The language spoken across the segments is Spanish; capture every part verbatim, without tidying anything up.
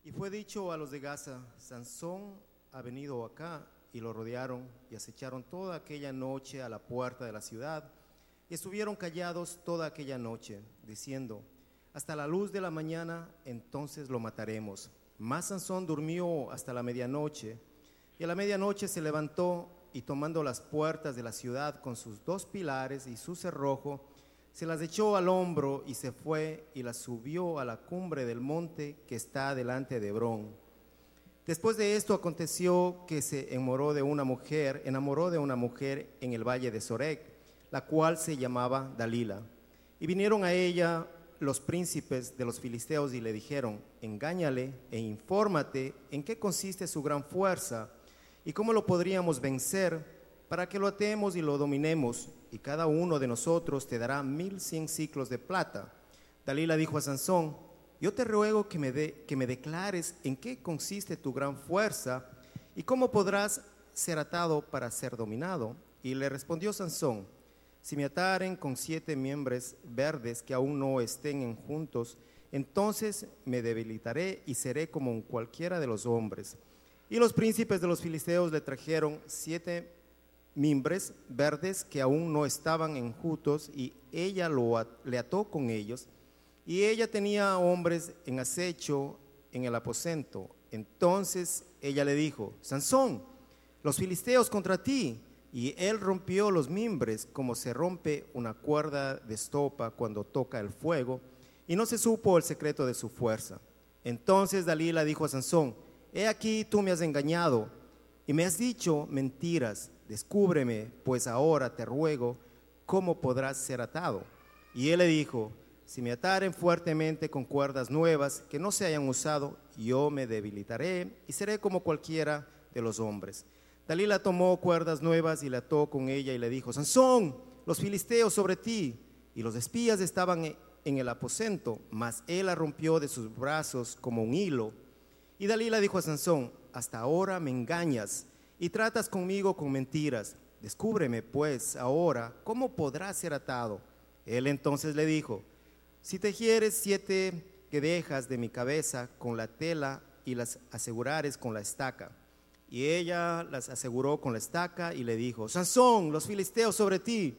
Y fue dicho a los de Gaza: Sansón ha venido acá, y lo rodearon y acecharon toda aquella noche a la puerta de la ciudad, y estuvieron callados toda aquella noche, diciendo: hasta la luz de la mañana, entonces lo mataremos. Mas Sansón durmió hasta la medianoche, y a la medianoche se levantó, y tomando las puertas de la ciudad con sus dos pilares y su cerrojo, se las echó al hombro y se fue y las subió a la cumbre del monte que está delante de Hebrón. Después de esto aconteció que se enamoró de una mujer, enamoró de una mujer en el valle de Sorek, la cual se llamaba Dalila. Y vinieron a ella los príncipes de los filisteos y le dijeron: engáñale e infórmate en qué consiste su gran fuerza y cómo lo podríamos vencer, para que lo atemos y lo dominemos, y cada uno de nosotros te dará mil cien siclos de plata. Dalila dijo a Sansón: yo te ruego que me, de, que me declares en qué consiste tu gran fuerza y cómo podrás ser atado para ser dominado. Y le respondió Sansón: si me ataren con siete miembros verdes que aún no estén juntos, entonces me debilitaré y seré como cualquiera de los hombres. Y los príncipes de los filisteos le trajeron siete mimbres verdes que aún no estaban enjutos, y ella lo at- le ató con ellos, y ella tenía hombres en acecho en el aposento. Entonces ella le dijo: Sansón, los filisteos contra ti. Y él rompió los mimbres como se rompe una cuerda de estopa cuando toca el fuego, y no se supo el secreto de su fuerza. Entonces Dalila dijo a Sansón: he aquí tú me has engañado y me has dicho mentiras. Descúbreme pues ahora, te ruego, cómo podrás ser atado. Y él le dijo: si me ataren fuertemente con cuerdas nuevas que no se hayan usado, yo me debilitaré y seré como cualquiera de los hombres. Dalila tomó cuerdas nuevas y la ató con ella y le dijo: Sansón, los filisteos sobre ti. Y los espías estaban en el aposento, mas él la rompió de sus brazos como un hilo. Y Dalila dijo a Sansón: hasta ahora me engañas y tratas conmigo con mentiras. Descúbreme pues ahora cómo podrás ser atado. Él entonces le dijo: si tejieres siete guedejas de mi cabeza con la tela y las asegurares con la estaca. Y ella las aseguró con la estaca y le dijo: Sansón, los filisteos sobre ti.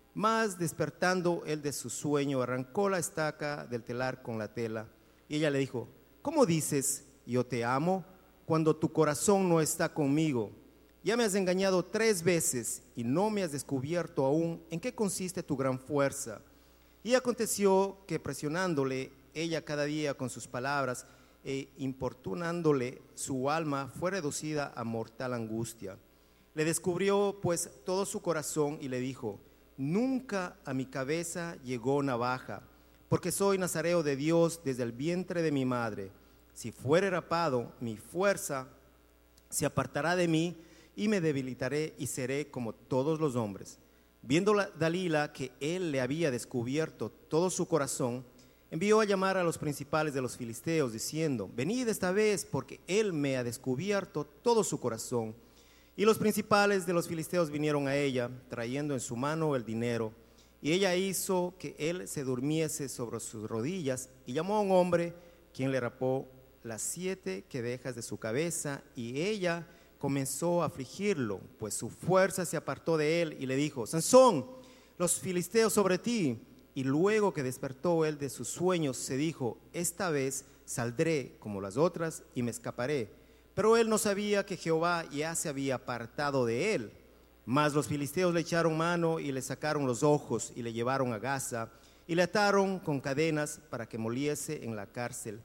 Mas despertando él de su sueño, arrancó la estaca del telar con la tela. Y ella le dijo: ¿cómo dices yo te amo cuando tu corazón no está conmigo? Ya me has engañado tres veces y no me has descubierto aún en qué consiste tu gran fuerza. Y aconteció que presionándole ella cada día con sus palabras e importunándole, su alma fue reducida a mortal angustia. Le descubrió pues todo su corazón y le dijo: nunca a mi cabeza llegó navaja, porque soy nazareo de Dios desde el vientre de mi madre. Si fuere rapado, mi fuerza se apartará de mí y me debilitaré y seré como todos los hombres. Viendo Dalila que él le había descubierto todo su corazón, envió a llamar a los principales de los filisteos, diciendo: venid esta vez, porque él me ha descubierto todo su corazón. Y los principales de los filisteos vinieron a ella, trayendo en su mano el dinero. Y ella hizo que él se durmiese sobre sus rodillas, y llamó a un hombre, quien le rapó las siete quedejas de su cabeza, y ella comenzó a afligirlo, pues su fuerza se apartó de él, y le dijo: Sansón, los filisteos sobre ti. Y luego que despertó él de sus sueños, se dijo: esta vez saldré como las otras y me escaparé. Pero él no sabía que Jehová ya se había apartado de él. Mas los filisteos le echaron mano y le sacaron los ojos y le llevaron a Gaza y le ataron con cadenas para que moliese en la cárcel.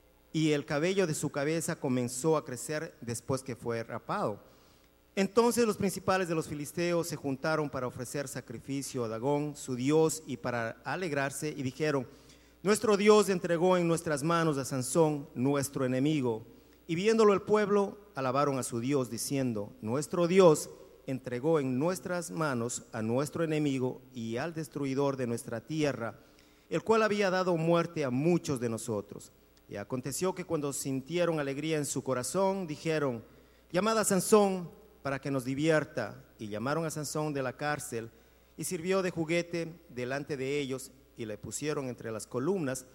Y el cabello de su cabeza comenzó a crecer después que fue rapado. Entonces los principales de los filisteos se juntaron para ofrecer sacrificio a Dagón, su dios, y para alegrarse, y dijeron: nuestro Dios entregó en nuestras manos a Sansón, nuestro enemigo. Y viéndolo el pueblo, alabaron a su Dios, diciendo: nuestro Dios entregó en nuestras manos a nuestro enemigo y al destruidor de nuestra tierra, el cual había dado muerte a muchos de nosotros. Y aconteció que cuando sintieron alegría en su corazón, dijeron: llamad a Sansón para que nos divierta. Y llamaron a Sansón de la cárcel, y sirvió de juguete delante de ellos, y le pusieron entre las columnas.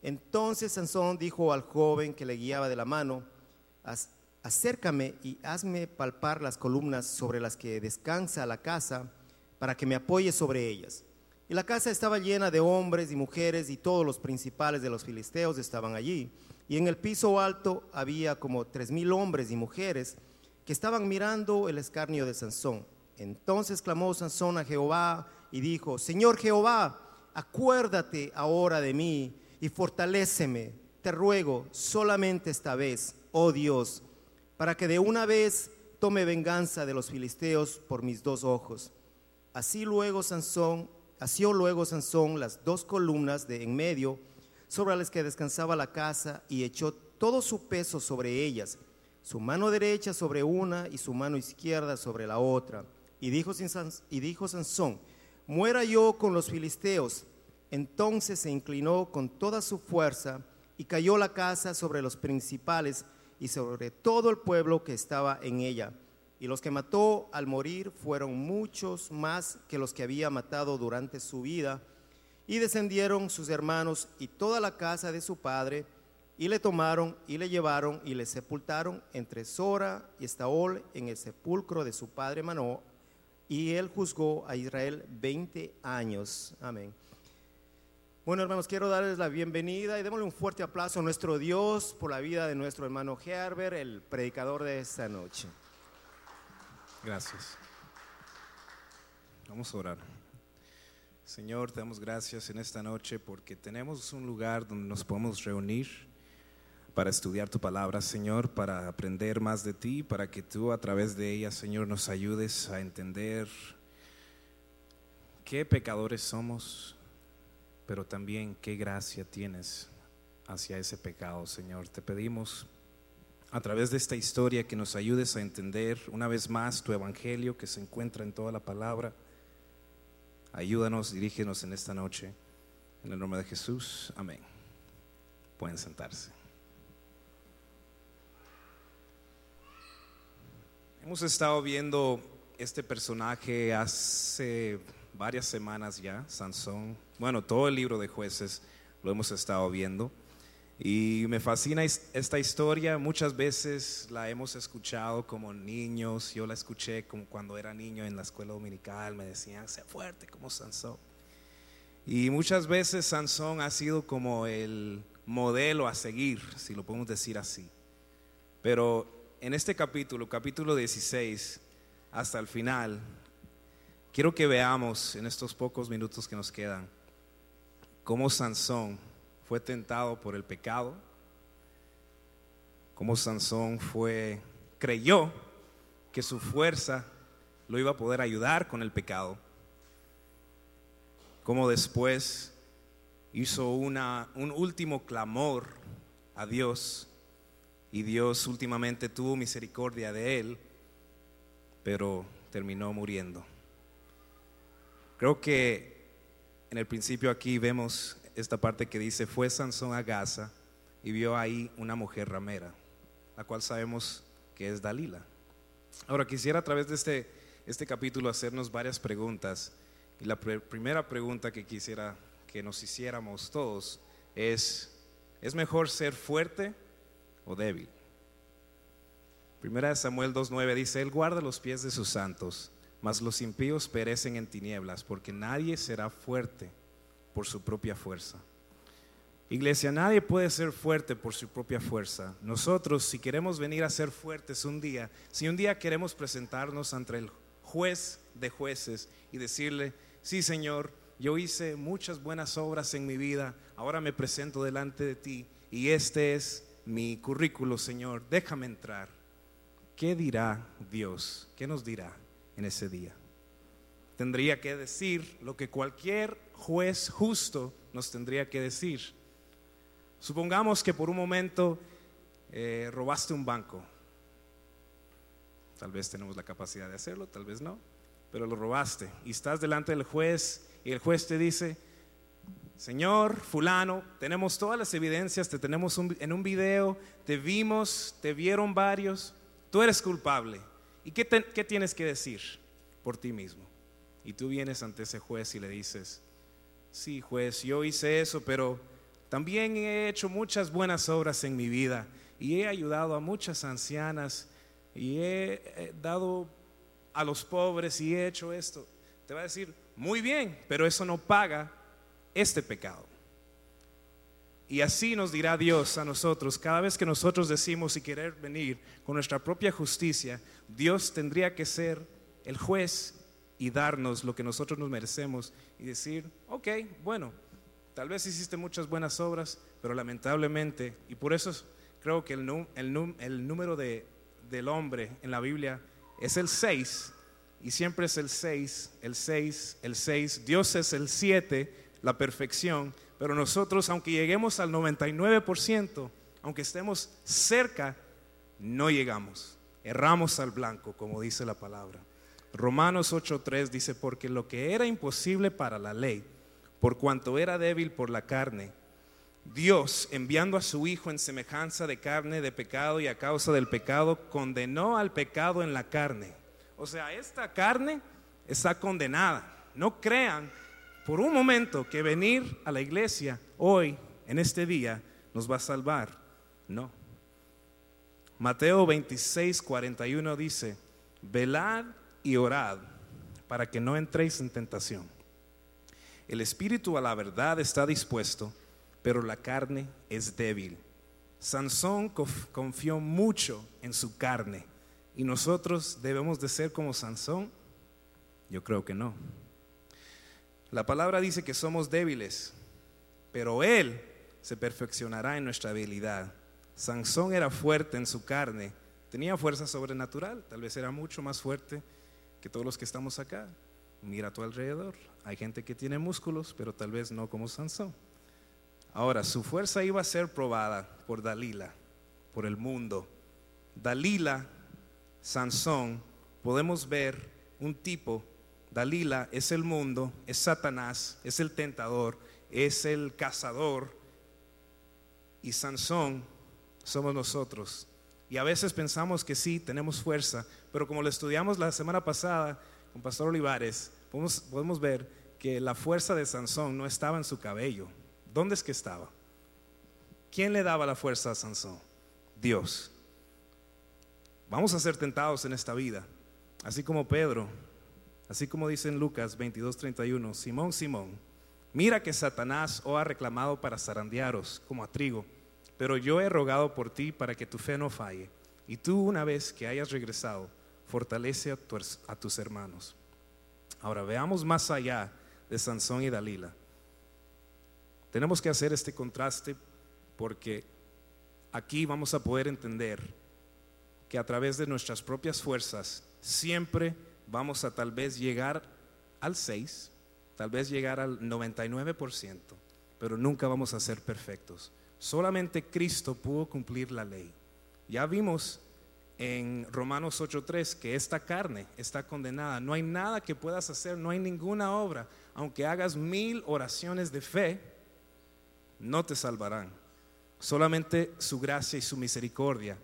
Entonces Sansón dijo al joven que le guiaba de la mano: acércame y hazme palpar las columnas sobre las que descansa la casa, para que me apoye sobre ellas. Y la casa estaba llena de hombres y mujeres, y todos los principales de los filisteos estaban allí. Y en el piso alto había como tres mil hombres y mujeres que estaban mirando el escarnio de Sansón. Entonces clamó Sansón a Jehová y dijo: Señor Jehová, acuérdate ahora de mí y fortaléceme, te ruego, solamente esta vez, oh Dios, para que de una vez tome venganza de los filisteos por mis dos ojos. Así luego Sansón, asió luego Sansón las dos columnas de en medio sobre las que descansaba la casa, y echó todo su peso sobre ellas, su mano derecha sobre una y su mano izquierda sobre la otra. Y dijo, y dijo Sansón: muera yo con los filisteos. Entonces se inclinó con toda su fuerza, y cayó la casa sobre los principales y sobre todo el pueblo que estaba en ella. Y los que mató al morir fueron muchos más que los que había matado durante su vida. Y descendieron sus hermanos y toda la casa de su padre, y le tomaron y le llevaron y le sepultaron entre Sora y Estaol en el sepulcro de su padre Manoah. Y él juzgó a Israel veinte años. Amén. Bueno, hermanos, quiero darles la bienvenida y démosle un fuerte aplauso a nuestro Dios por la vida de nuestro hermano Herbert, el predicador de esta noche. Gracias. Vamos a orar. Señor, te damos gracias en esta noche porque tenemos un lugar donde nos podemos reunir para estudiar tu palabra, Señor, para aprender más de ti, para que tú a través de ella, Señor, nos ayudes a entender qué pecadores somos, pero también qué gracia tienes hacia ese pecado, Señor. Te pedimos a través de esta historia que nos ayudes a entender una vez más tu evangelio que se encuentra en toda la palabra. Ayúdanos, dirígenos en esta noche, en el nombre de Jesús, amén. Pueden sentarse. Hemos estado viendo este personaje hace varias semanas ya, Sansón. Bueno, todo el libro de Jueces lo hemos estado viendo. Y me fascina esta historia. Muchas veces la hemos escuchado como niños. Yo la escuché como cuando era niño en la escuela dominical. Me decían: sé fuerte como Sansón. Y muchas veces Sansón ha sido como el modelo a seguir, si lo podemos decir así. Pero en este capítulo, capítulo dieciséis, hasta el final, quiero que veamos en estos pocos minutos que nos quedan cómo Sansón fue tentado por el pecado, cómo Sansón fue, creyó que su fuerza lo iba a poder ayudar con el pecado, cómo después hizo una, un último clamor a Dios, y Dios últimamente tuvo misericordia de él, pero terminó muriendo. Creo que en el principio aquí vemos esta parte que dice: fue Sansón a Gaza y vio ahí una mujer ramera, la cual sabemos que es Dalila. Ahora quisiera a través de este, este capítulo hacernos varias preguntas, y la pre- primera pregunta que quisiera que nos hiciéramos todos es: ¿es mejor ser fuerte o débil? Primera de Samuel dos nueve dice: Él guarda los pies de sus santos, mas los impíos perecen en tinieblas, porque nadie será fuerte por su propia fuerza. Iglesia, nadie puede ser fuerte por su propia fuerza. Nosotros, si queremos venir a ser fuertes un día, si un día queremos presentarnos ante el juez de jueces y decirle: sí, Señor, yo hice muchas buenas obras en mi vida, ahora me presento delante de ti y este es mi currículo, Señor, déjame entrar. ¿Qué dirá Dios? ¿Qué nos dirá en ese día? Tendría que decir lo que cualquier juez justo nos tendría que decir. Supongamos que por un momento eh, robaste un banco. Tal vez tenemos la capacidad de hacerlo, tal vez no, pero lo robaste y estás delante del juez y el juez te dice: Señor fulano, tenemos todas las evidencias, te tenemos un, en un video, te vimos, te vieron varios, tú eres culpable. ¿Y qué, te, qué tienes que decir por ti mismo? Y tú vienes ante ese juez y le dices: sí, juez, yo hice eso, pero también he hecho muchas buenas obras en mi vida y he ayudado a muchas ancianas y he, he dado a los pobres y he hecho esto. Te va a decir, muy bien, pero eso no paga este pecado. Y así nos dirá Dios a nosotros, cada vez que nosotros decimos y querer venir con nuestra propia justicia, Dios tendría que ser el juez y darnos lo que nosotros nos merecemos y decir, ok, bueno, tal vez hiciste muchas buenas obras, pero lamentablemente, y por eso creo que el, num, el, num, el número de, del hombre en la Biblia es el seis, y siempre es el seis, el seis, el seis, Dios es el siete, la perfección, pero nosotros, aunque lleguemos al noventa y nueve por ciento, aunque estemos cerca, no llegamos, erramos al blanco, como dice la palabra. Romanos ocho tres dice, porque lo que era imposible para la ley, por cuanto era débil por la carne, Dios, enviando a su Hijo en semejanza de carne de pecado y a causa del pecado, condenó al pecado en la carne. O sea, esta carne está condenada. No crean por un momento que venir a la iglesia hoy, en este día, nos va a salvar. No. Mateo veintiséis cuarenta y uno dice, velad y orad para que no entréis en tentación. El espíritu a la verdad está dispuesto, pero la carne es débil. Sansón confió mucho en su carne, y nosotros debemos de ser como Sansón. Yo creo que no. La palabra dice que somos débiles, pero Él se perfeccionará en nuestra habilidad. Sansón era fuerte en su carne, tenía fuerza sobrenatural, tal vez era mucho más fuerte que todos los que estamos acá. Mira a tu alrededor, hay gente que tiene músculos, pero tal vez no como Sansón. Ahora, su fuerza iba a ser probada por Dalila, por el mundo. Dalila, Sansón, podemos ver un tipo. Dalila es el mundo, es Satanás, es el tentador, es el cazador, y Sansón somos nosotros. Y a veces pensamos que sí, tenemos fuerza, pero como lo estudiamos la semana pasada con Pastor Olivares, podemos, podemos ver que la fuerza de Sansón no estaba en su cabello. ¿Dónde es que estaba? ¿Quién le daba la fuerza a Sansón? Dios. Vamos a ser tentados en esta vida, así como Pedro. Así como dice en Lucas veintidós treinta y uno, Simón, Simón, mira que Satanás os ha reclamado para zarandearos como a trigo, pero yo he rogado por ti para que tu fe no falle, y tú, una vez que hayas regresado, fortalece a, tu, a tus hermanos. Ahora veamos más allá de Sansón y Dalila. Tenemos que hacer este contraste porque aquí vamos a poder entender que a través de nuestras propias fuerzas siempre vamos a tal vez llegar al seis, tal vez llegar al noventa y nueve por ciento, pero nunca vamos a ser perfectos. Solamente Cristo pudo cumplir la ley. Ya vimos en Romanos ocho tres que esta carne está condenada. No hay nada que puedas hacer, no hay ninguna obra. Aunque hagas mil oraciones de fe, no te salvarán. Solamente su gracia y su misericordia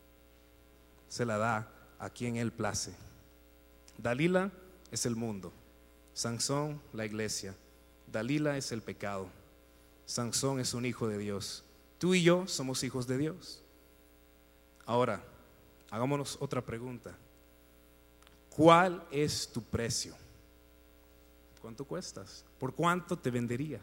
se la da a quien Él place. Dalila es el mundo, Sansón la iglesia. Dalila es el pecado, Sansón es un hijo de Dios. Tú y yo somos hijos de Dios. Ahora, hagámonos otra pregunta. ¿Cuál es tu precio? ¿Cuánto cuestas? ¿Por cuánto te venderías?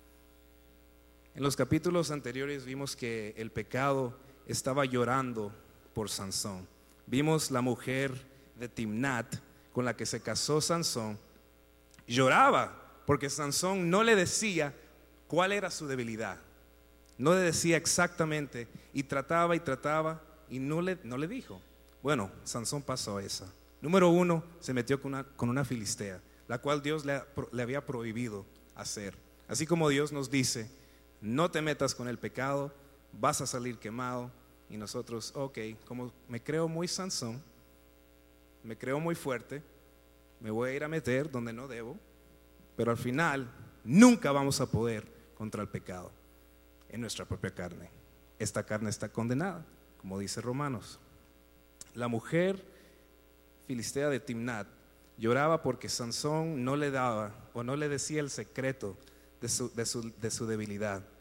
En los capítulos anteriores vimos que el pecado estaba llorando por Sansón. Vimos la mujer de Timnat con la que se casó Sansón, lloraba porque Sansón no le decía cuál era su debilidad, no le decía exactamente, y trataba y trataba y no le, no le dijo. Bueno, Sansón pasó esa. Número uno, se metió con una, con una filistea, la cual Dios le, le había prohibido hacer. Así como Dios nos dice, no te metas con el pecado, vas a salir quemado. Y nosotros, ok, como me creo muy Sansón, me creo muy fuerte, me voy a ir a meter donde no debo, pero al final nunca vamos a poder contra el pecado en nuestra propia carne. Esta carne está condenada, como dice Romanos. La mujer filistea de Timnat lloraba porque Sansón no le daba o no le decía el secreto de su, de su, de su debilidad.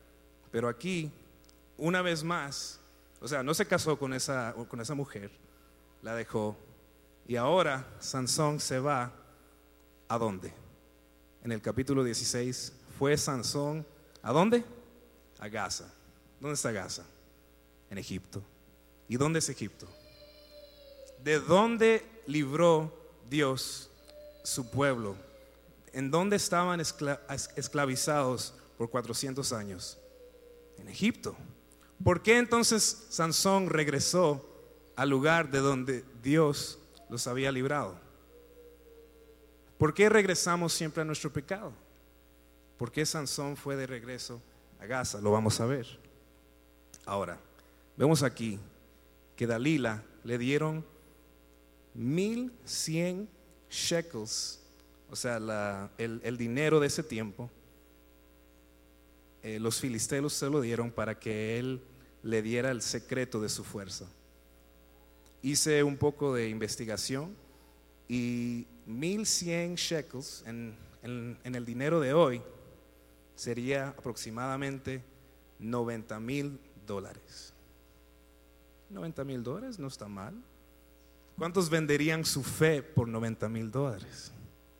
Pero aquí, una vez más, o sea, no se casó con esa, con esa mujer, la dejó. Y ahora Sansón se va, ¿a dónde? En el capítulo dieciséis, fue Sansón, ¿a dónde? A Gaza. ¿Dónde está Gaza? En Egipto. ¿Y dónde es Egipto? ¿De dónde libró Dios su pueblo? ¿En dónde estaban escla- esclavizados por cuatrocientos años? En Egipto. ¿Por qué entonces Sansón regresó al lugar de donde Dios los había librado? ¿Por qué regresamos siempre a nuestro pecado? ¿Por qué Sansón fue de regreso a Gaza? Lo vamos a ver. Ahora, vemos aquí que Dalila le dieron mil cien shekels, o sea, la, el, el dinero de ese tiempo. Eh, los filisteos se lo dieron para que él le diera el secreto de su fuerza. Hice un poco de investigación y mil cien shekels en, en, en el dinero de hoy sería aproximadamente noventa mil dólares. noventa mil dólares no está mal. ¿Cuántos venderían su fe por noventa mil dólares?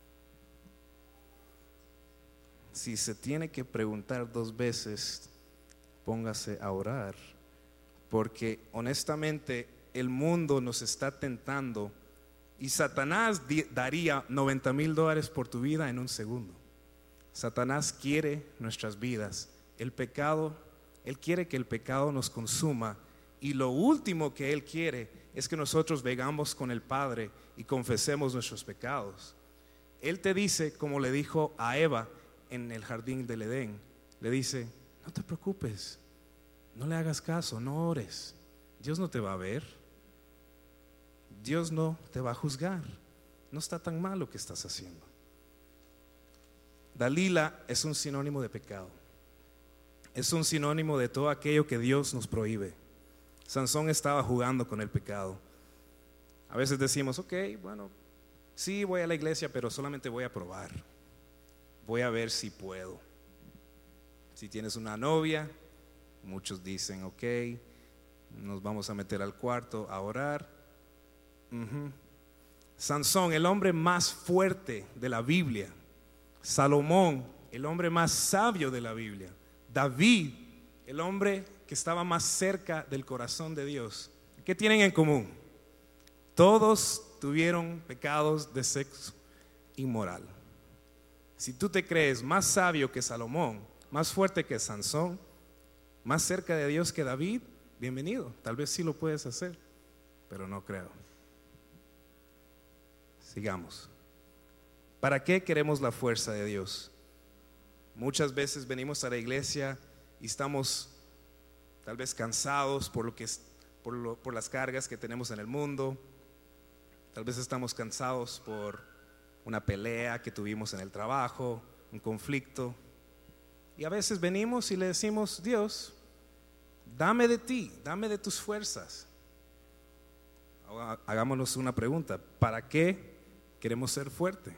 Si se tiene que preguntar dos veces, póngase a orar, porque honestamente el mundo nos está tentando y Satanás di- daría noventa mil dólares por tu vida en un segundo. Satanás quiere nuestras vidas. El pecado, él quiere que el pecado nos consuma, y lo último que él quiere es que nosotros vengamos con el Padre y confesemos nuestros pecados. Él te dice, como le dijo a Eva en el jardín del Edén, le dice: no te preocupes, no le hagas caso, no ores, Dios no te va a ver, Dios no te va a juzgar, no está tan mal lo que estás haciendo. Dalila es un sinónimo de pecado, es un sinónimo de todo aquello que Dios nos prohíbe. Sansón estaba jugando con el pecado. A veces decimos: ok, bueno, sí voy a la iglesia, pero solamente voy a probar, voy a ver si puedo. Si tienes una novia, muchos dicen: ok, nos vamos a meter al cuarto a orar. uh-huh. Sansón, el hombre más fuerte de la Biblia, Salomón, el hombre más sabio de la Biblia, David, el hombre que estaba más cerca del corazón de Dios. ¿Qué tienen en común? Todos tuvieron pecados de sexo inmoral. Si tú te crees más sabio que Salomón, más fuerte que Sansón, más cerca de Dios que David, bienvenido. Tal vez sí lo puedes hacer, pero no creo. Sigamos. ¿Para qué queremos la fuerza de Dios? Muchas veces venimos a la iglesia y estamos tal vez cansados por, lo que es, por, lo, por las cargas que tenemos en el mundo. Tal vez estamos cansados por una pelea que tuvimos en el trabajo, un conflicto. Y a veces venimos y le decimos: Dios, dame de ti, dame de tus fuerzas. Ahora, hagámonos una pregunta: ¿para qué queremos ser fuertes?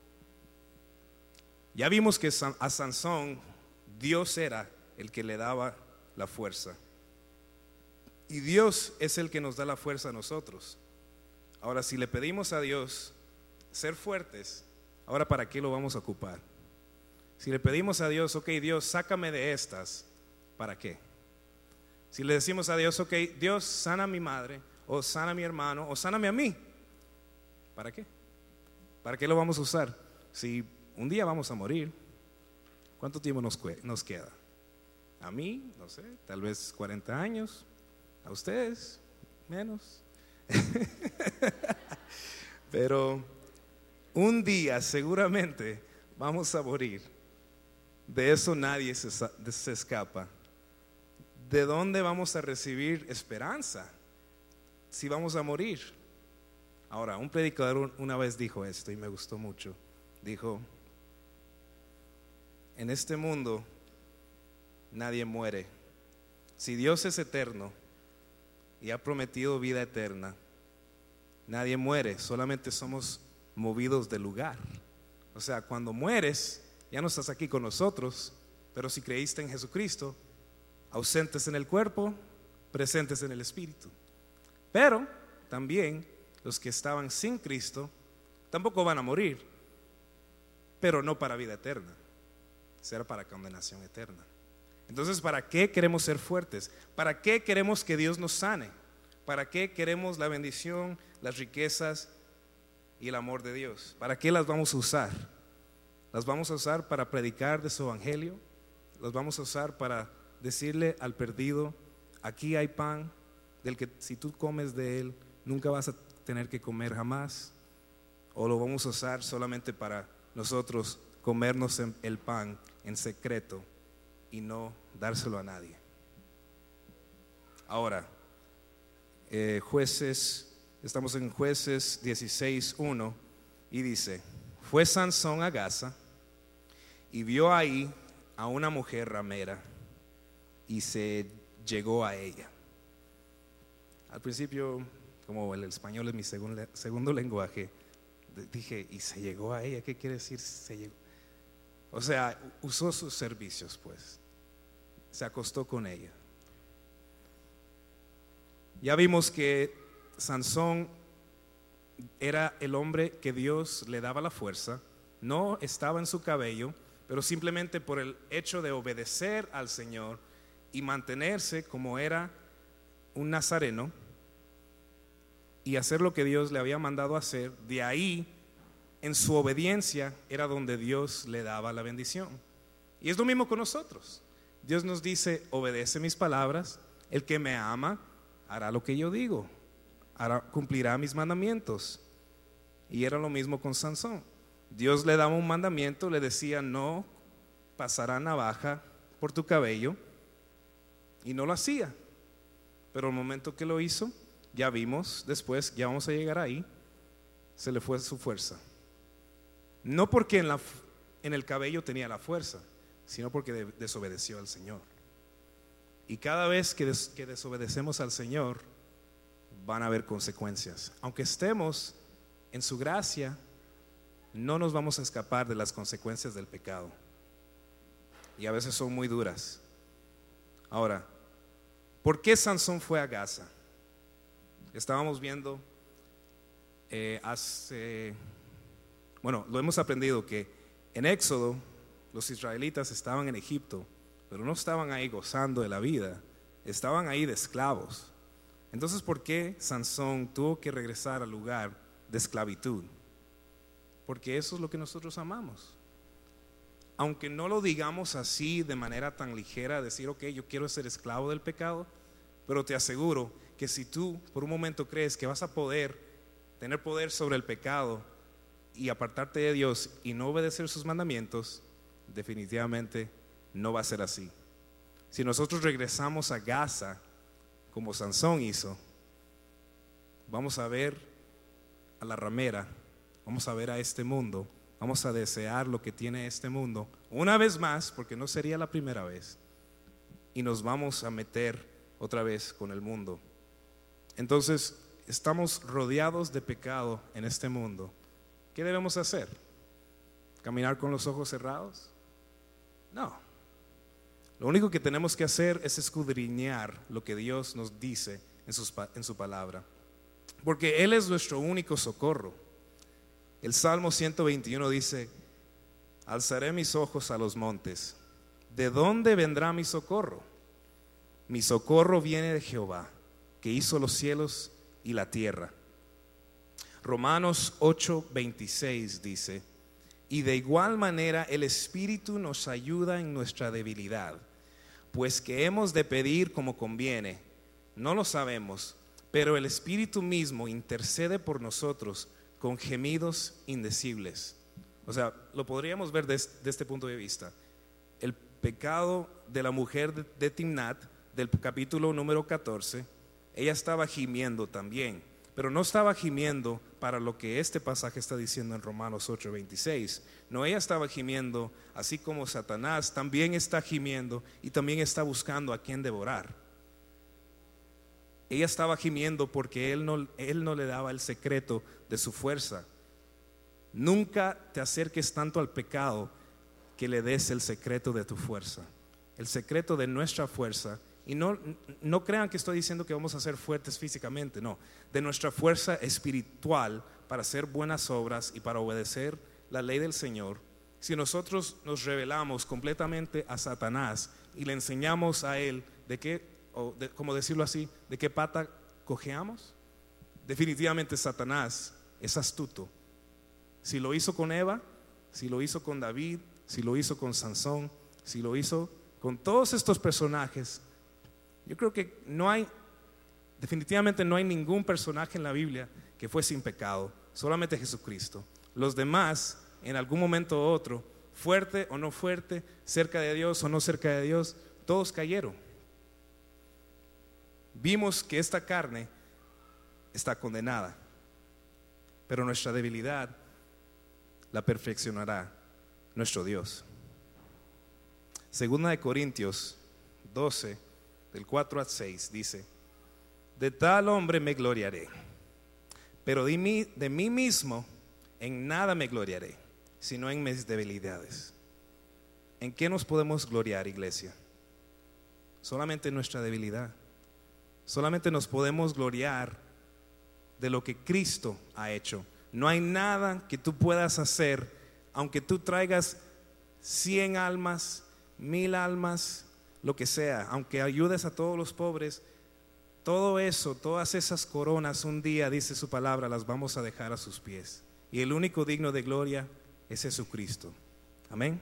Ya vimos que a Sansón Dios era el que le daba la fuerza, y Dios es el que nos da la fuerza a nosotros. Ahora, si le pedimos a Dios ser fuertes, ahora ¿para qué lo vamos a ocupar? Si le pedimos a Dios: ok, Dios, sácame de estas, ¿para qué? Si le decimos a Dios: ok, Dios, sana a mi madre, o sana a mi hermano, o sáname a mí, ¿para qué? ¿Para qué lo vamos a usar? Si un día vamos a morir, ¿cuánto tiempo nos, nos queda? A mí, no sé, tal vez cuarenta años. A ustedes, menos. Pero un día seguramente vamos a morir. De eso nadie se, se escapa. ¿De dónde vamos a recibir esperanza si vamos a morir? Ahora, un predicador una vez dijo esto y me gustó mucho. Dijo: en este mundo nadie muere. Si Dios es eterno y ha prometido vida eterna, nadie muere, solamente somos movidos de lugar. O sea, cuando mueres, ya no estás aquí con nosotros, pero si creíste en Jesucristo, ausentes en el cuerpo, presentes en el espíritu. Pero también los que estaban sin Cristo tampoco van a morir, pero no para vida eterna, será para condenación eterna. Entonces, ¿para qué queremos ser fuertes? ¿Para qué queremos que Dios nos sane? ¿Para qué queremos la bendición, las riquezas y el amor de Dios? ¿Para qué las vamos a usar? ¿Las vamos a usar para predicar de su evangelio? ¿Las vamos a usar para decirle al perdido, aquí hay pan del que si tú comes de él nunca vas a tener que comer jamás? ¿O lo vamos a usar solamente para nosotros comernos el pan en secreto y no dárselo a nadie? Ahora, eh, jueces, estamos en Jueces dieciséis uno y dice: fue Sansón a Gaza y vio ahí a una mujer ramera y se llegó a ella. Al principio, como el español es mi segundo, segundo lenguaje, dije, ¿y se llegó a ella? ¿Qué quiere decir se llegó? O sea, usó sus servicios, pues. Se acostó con ella. Ya vimos que Sansón era el hombre que Dios le daba la fuerza. No estaba en su cabello, pero simplemente por el hecho de obedecer al Señor y mantenerse como era un nazareno y hacer lo que Dios le había mandado hacer, de ahí, en su obediencia, era donde Dios le daba la bendición. Y es lo mismo con nosotros. Dios nos dice, obedece mis palabras, el que me ama hará lo que yo digo, hará, cumplirá mis mandamientos. Y era lo mismo con Sansón. Dios le daba un mandamiento, le decía, no pasará navaja por tu cabello, y no lo hacía. Pero el momento que lo hizo, ya vimos después, ya vamos a llegar ahí, se le fue su fuerza. No porque en, la, en el cabello tenía la fuerza, sino porque de, desobedeció al Señor. Y cada vez que, des, que desobedecemos al Señor, van a haber consecuencias. Aunque estemos en su gracia, no nos vamos a escapar de las consecuencias del pecado. Y a veces son muy duras. Ahora, ¿por qué Sansón fue a Gaza? Estábamos viendo eh, hace, bueno, lo hemos aprendido que en Éxodo los israelitas estaban en Egipto, pero no estaban ahí gozando de la vida, estaban ahí de esclavos. Entonces, ¿por qué Sansón tuvo que regresar al lugar de esclavitud? Porque eso es lo que nosotros amamos. Aunque no lo digamos así de manera tan ligera, decir, ok, yo quiero ser esclavo del pecado, pero te aseguro que si tú por un momento crees que vas a poder tener poder sobre el pecado y apartarte de Dios y no obedecer sus mandamientos, definitivamente no va a ser así. Si nosotros regresamos a Gaza, como Sansón hizo, vamos a ver a la ramera, vamos a ver a este mundo, vamos a desear lo que tiene este mundo una vez más, porque no sería la primera vez, y nos vamos a meter otra vez con el mundo. Entonces, estamos rodeados de pecado en este mundo. ¿Qué debemos hacer? ¿Caminar con los ojos cerrados? No. Lo único que tenemos que hacer es escudriñar lo que Dios nos dice en, sus, en su palabra, porque Él es nuestro único socorro. El Salmo ciento veintiuno dice: alzaré mis ojos a los montes, ¿de dónde vendrá mi socorro? Mi socorro viene de Jehová, que hizo los cielos y la tierra. Romanos ocho veintiséis dice: y de igual manera el Espíritu nos ayuda en nuestra debilidad, pues que hemos de pedir como conviene, no lo sabemos, pero el Espíritu mismo intercede por nosotros con gemidos indecibles. O sea, lo podríamos ver de, de este punto de vista. El pecado de la mujer de, de Timnat, del capítulo número catorce, ella estaba gimiendo también, pero no estaba gimiendo para lo que este pasaje está diciendo en Romanos ocho veintiséis. No, ella estaba gimiendo así como Satanás también está gimiendo y también está buscando a quien devorar. Ella estaba gimiendo porque él no, él no le daba el secreto de su fuerza. Nunca te acerques tanto al pecado que le des el secreto de tu fuerza. el secreto de nuestra fuerza, y no, no crean que estoy diciendo que vamos a ser fuertes físicamente, no, de nuestra fuerza espiritual para hacer buenas obras y para obedecer la ley del Señor. Si nosotros nos rebelamos completamente a Satanás y le enseñamos a él de qué, o de, como decirlo así, de qué pata cojeamos, definitivamente Satanás es astuto. Si lo hizo con Eva, si lo hizo con David, si lo hizo con Sansón, si lo hizo con todos estos personajes, yo creo que no hay, definitivamente no hay ningún personaje en la Biblia que fue sin pecado, solamente Jesucristo. Los demás, en algún momento u otro, fuerte o no fuerte, cerca de Dios o no cerca de Dios, todos cayeron. Vimos que esta carne está condenada, pero nuestra debilidad la perfeccionará nuestro Dios. Segunda de Corintios doce, del cuatro al seis, dice: de tal hombre me gloriaré, pero de mí, de mí mismo en nada me gloriaré, sino en mis debilidades. ¿En qué nos podemos gloriar, iglesia? Solamente en nuestra debilidad. Solamente nos podemos gloriar de lo que Cristo ha hecho. No hay nada que tú puedas hacer, aunque tú traigas cien almas, mil almas, lo que sea, aunque ayudes a todos los pobres, todo eso, todas esas coronas, un día, dice su palabra, las vamos a dejar a sus pies. Y el único digno de gloria es Jesucristo. Amén.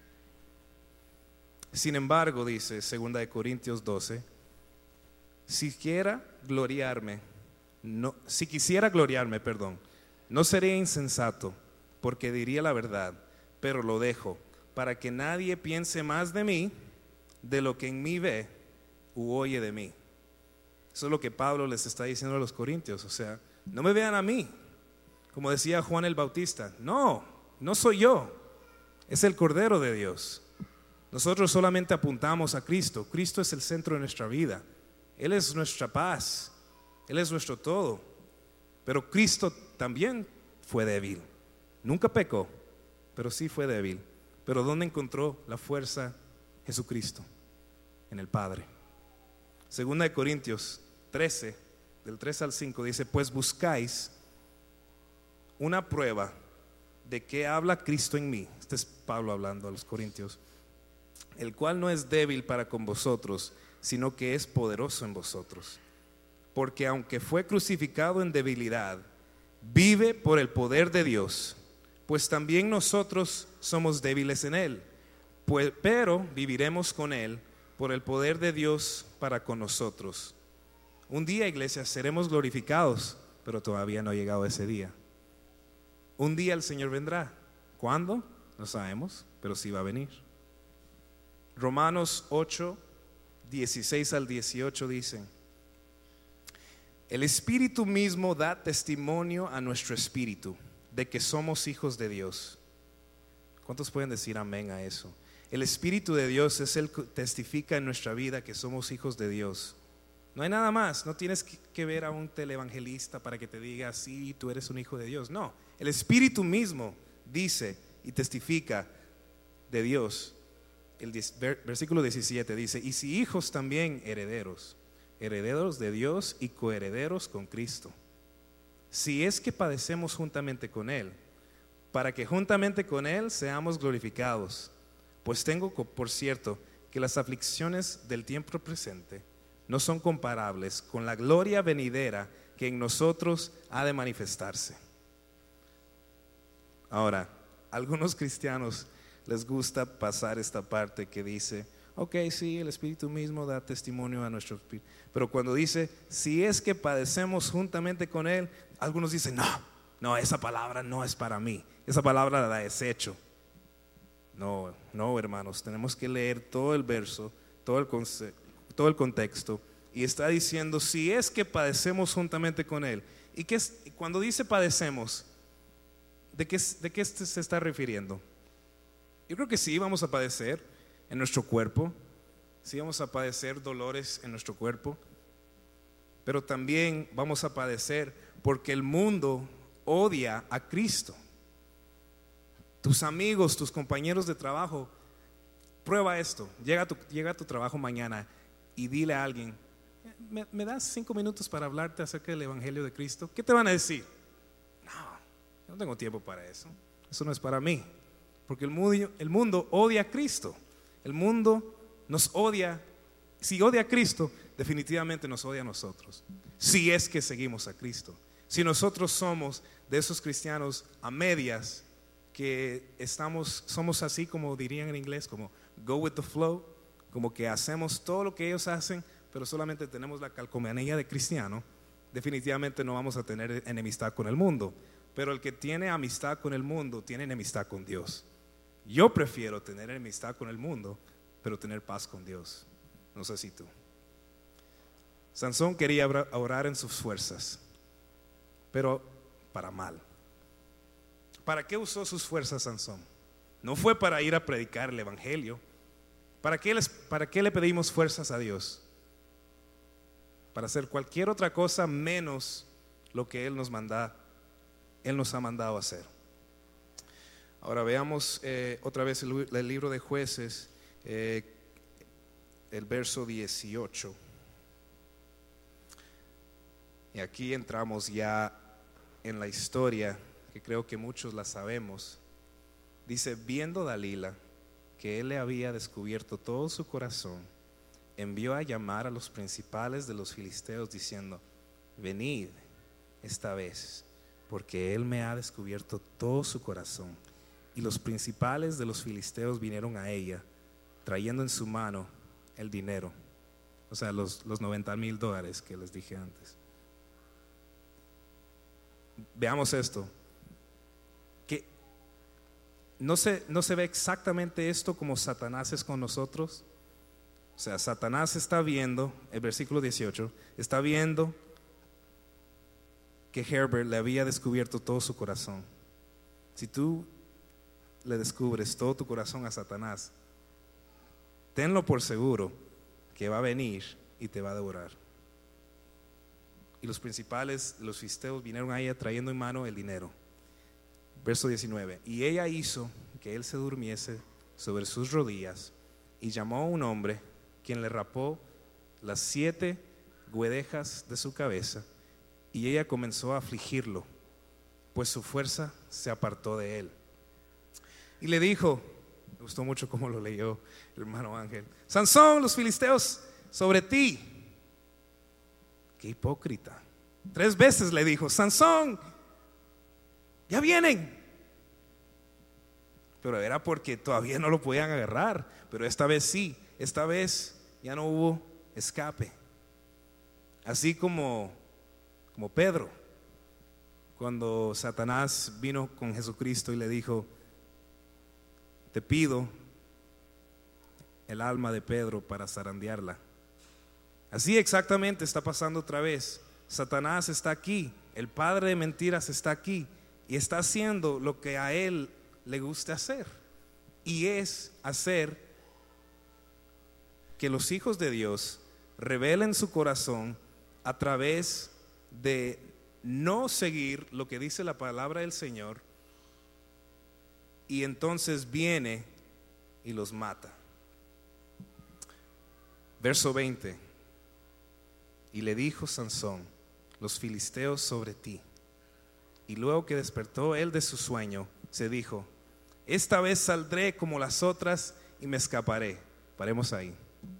Sin embargo, dice segunda de Corintios doce, si quiera gloriarme, no, si quisiera gloriarme, perdón, no sería insensato, porque diría la verdad, pero lo dejo, para que nadie piense más de mí de lo que en mí ve u oye de mí. Eso es lo que Pablo les está diciendo a los corintios. O sea, no me vean a mí, como decía Juan el Bautista. No, no soy yo, es el Cordero de Dios. Nosotros solamente apuntamos a Cristo. Cristo es el centro de nuestra vida. Él es nuestra paz, Él es nuestro todo. Pero Cristo también fue débil. Nunca pecó, pero sí fue débil. Pero ¿dónde encontró la fuerza Jesucristo? En el Padre. Segunda de Corintios trece, del tres al cinco, dice: pues buscáis una prueba de que habla Cristo en mí. Este es Pablo hablando a los corintios, el cual no es débil para con vosotros, sino que es poderoso en vosotros. Porque aunque fue crucificado en debilidad, vive por el poder de Dios. Pues también nosotros somos débiles en él, pues, pero viviremos con él por el poder de Dios para con nosotros. Un día, iglesia, seremos glorificados, pero todavía no ha llegado ese día. Un día el Señor vendrá. ¿Cuándo? No sabemos, pero sí va a venir. Romanos ocho, dieciséis al dieciocho dicen: el Espíritu mismo da testimonio a nuestro espíritu de que somos hijos de Dios. ¿Cuántos pueden decir amén a eso? El Espíritu de Dios es el que testifica en nuestra vida que somos hijos de Dios. No hay nada más. No tienes que ver a un televangelista para que te diga: sí, tú eres un hijo de Dios. No, el Espíritu mismo dice y testifica de Dios. El versículo diecisiete dice: y si hijos, también herederos, herederos de Dios y coherederos con Cristo, si es que padecemos juntamente con Él, para que juntamente con Él seamos glorificados. Pues tengo por cierto que las aflicciones del tiempo presente no son comparables con la gloria venidera que en nosotros ha de manifestarse. Ahora, a algunos cristianos les gusta pasar esta parte que dice: ok, sí, el Espíritu mismo da testimonio a nuestro espíritu. Pero cuando dice: si es que padecemos juntamente con Él, algunos dicen: no, no, esa palabra no es para mí, esa palabra la desecho. No, no, hermanos, tenemos que leer todo el verso, todo el, conce- todo el contexto. Y está diciendo: si es que padecemos juntamente con Él. ¿Y qué es, cuando dice padecemos, ¿de qué, de qué se está refiriendo? Yo creo que sí vamos a padecer en nuestro cuerpo, sí vamos a padecer dolores en nuestro cuerpo, pero también vamos a padecer porque el mundo odia a Cristo. Tus amigos, tus compañeros de trabajo Prueba esto, llega a tu, llega a tu trabajo mañana y dile a alguien, ¿me, me das cinco minutos para hablarte acerca del Evangelio de Cristo? ¿Qué te van a decir? No, yo no tengo tiempo para eso, eso no es para mí, porque el mundo, el mundo odia a Cristo, el mundo nos odia. Si odia a Cristo, definitivamente nos odia a nosotros, si es que seguimos a Cristo. Si nosotros somos de esos cristianos a medias, que estamos, somos así como dirían en inglés, como go with the flow, como que hacemos todo lo que ellos hacen, pero solamente tenemos la calcomanía de cristiano, definitivamente no vamos a tener enemistad con el mundo. Pero el que tiene amistad con el mundo, tiene enemistad con Dios. Yo prefiero tener enemistad con el mundo, pero tener paz con Dios. No sé si tú. Sansón quería orar en sus fuerzas, pero para mal. ¿Para qué usó sus fuerzas Sansón? No fue para ir a predicar el evangelio. ¿Para qué, les, ¿Para qué le pedimos fuerzas a Dios? Para hacer cualquier otra cosa menos lo que Él nos manda, Él nos ha mandado a hacer. Ahora veamos eh, otra vez el, el libro de Jueces, eh, el verso dieciocho. Y aquí entramos ya en la historia, que creo que muchos la sabemos. Dice, viendo Dalila que él le había descubierto todo su corazón, envió a llamar a los principales de los filisteos diciendo, venid esta vez, porque él me ha descubierto todo su corazón. Y los principales de los filisteos vinieron a ella, trayendo en su mano el dinero, o sea, los, los noventa mil dólares que les dije antes. Veamos esto, que no se, no se ve exactamente esto como Satanás es con nosotros. O sea, Satanás está viendo, el versículo dieciocho, está viendo que Herbert le había descubierto todo su corazón. Si tú le descubres todo tu corazón a Satanás, tenlo por seguro que va a venir y te va a devorar. Y los principales, los filisteos, vinieron a ella trayendo en mano el dinero. Verso diecinueve. Y ella hizo que él se durmiese sobre sus rodillas y llamó a un hombre, quien le rapó las siete guedejas de su cabeza, y ella comenzó a afligirlo, pues su fuerza se apartó de él. Y le dijo, me gustó mucho cómo lo leyó el hermano Ángel, Sansón, los filisteos sobre ti. Qué hipócrita. Tres veces le dijo, Sansón, ya vienen. Pero era porque todavía no lo podían agarrar. Pero esta vez sí, esta vez ya no hubo escape. Así como, como Pedro, cuando Satanás vino con Jesucristo y le dijo, te pido el alma de Pedro para zarandearla. Así exactamente está pasando otra vez. Satanás está aquí, el padre de mentiras está aquí y está haciendo lo que a él le gusta hacer, y es hacer que los hijos de Dios revelen su corazón a través de no seguir lo que dice la palabra del Señor, y entonces viene y los mata. Verso veinte. Y le dijo Sansón, los filisteos sobre ti. Y luego que despertó él de su sueño, se dijo, esta vez saldré como las otras y me escaparé. Paremos ahí.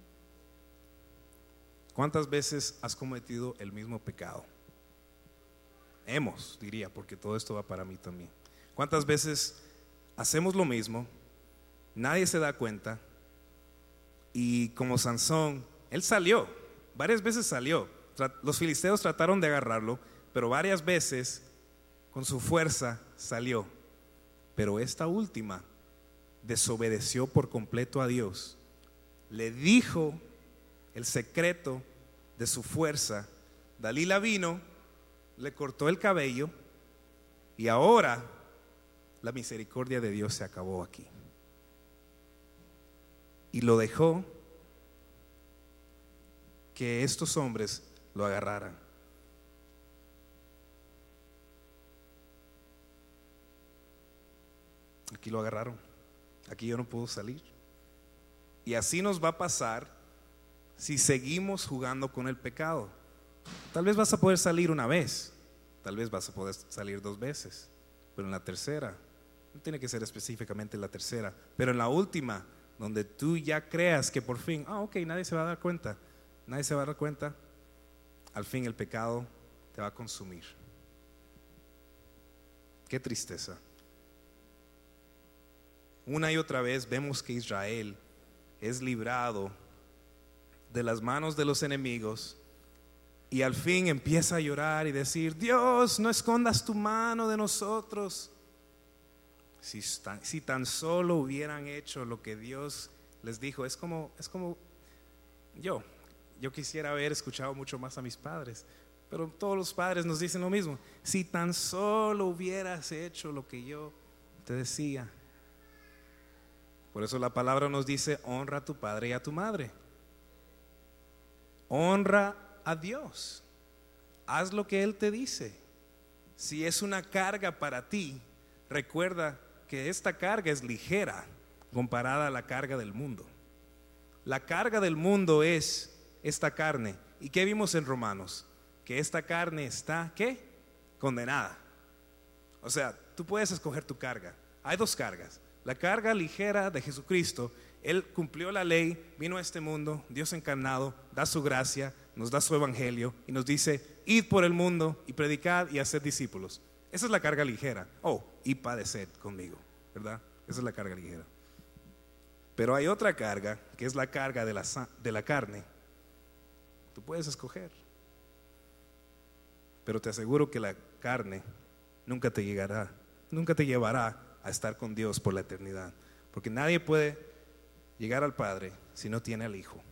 ¿Cuántas veces has cometido el mismo pecado? Hemos, diría, porque todo esto va para mí también. ¿Cuántas veces hacemos lo mismo, nadie se da cuenta, y como Sansón, él salió, varias veces salió, los filisteos trataron de agarrarlo, pero varias veces con su fuerza salió, pero esta última desobedeció por completo a Dios, le dijo el secreto de su fuerza. Dalila vino, le cortó el cabello, y ahora la misericordia de Dios se acabó aquí. Y lo dejó que estos hombres lo agarraran. Aquí lo agarraron. Aquí yo no puedo salir. Y así nos va a pasar si seguimos jugando con el pecado. Tal vez vas a poder salir una vez, tal vez vas a poder salir dos veces, pero en la tercera, no tiene que ser específicamente la tercera, pero en la última, donde tú ya creas que por fin, ah, ok, nadie se va a dar cuenta, nadie se va a dar cuenta, al fin el pecado te va a consumir. Qué tristeza. Una y otra vez vemos que Israel es librado de las manos de los enemigos y al fin empieza a llorar y decir: Dios, no escondas tu mano de nosotros. Si tan, si tan solo hubieran hecho lo que Dios les dijo. Es como, es como yo, yo quisiera haber escuchado mucho más a mis padres, pero todos los padres nos dicen lo mismo: si tan solo hubieras hecho lo que yo te decía. Por eso la palabra nos dice: honra a tu padre y a tu madre. Honra a Dios. Haz lo que Él te dice. Si es una carga para ti, recuerda que esta carga es ligera comparada a la carga del mundo. La carga del mundo es esta carne. ¿Y qué vimos en Romanos? Que esta carne está, ¿qué? Condenada. O sea, tú puedes escoger tu carga. Hay dos cargas. La carga ligera de Jesucristo. Él cumplió la ley, vino a este mundo, Dios encarnado, da su gracia, nos da su evangelio y nos dice: id por el mundo y predicad y haced discípulos. Esa es la carga ligera. Oh, y padeced conmigo, ¿verdad? Esa es la carga ligera. Pero hay otra carga, que es la carga de la, de la carne. Tú puedes escoger, pero te aseguro que la carne nunca te llegará, nunca te llevará a estar con Dios por la eternidad, porque nadie puede llegar al Padre si no tiene al Hijo.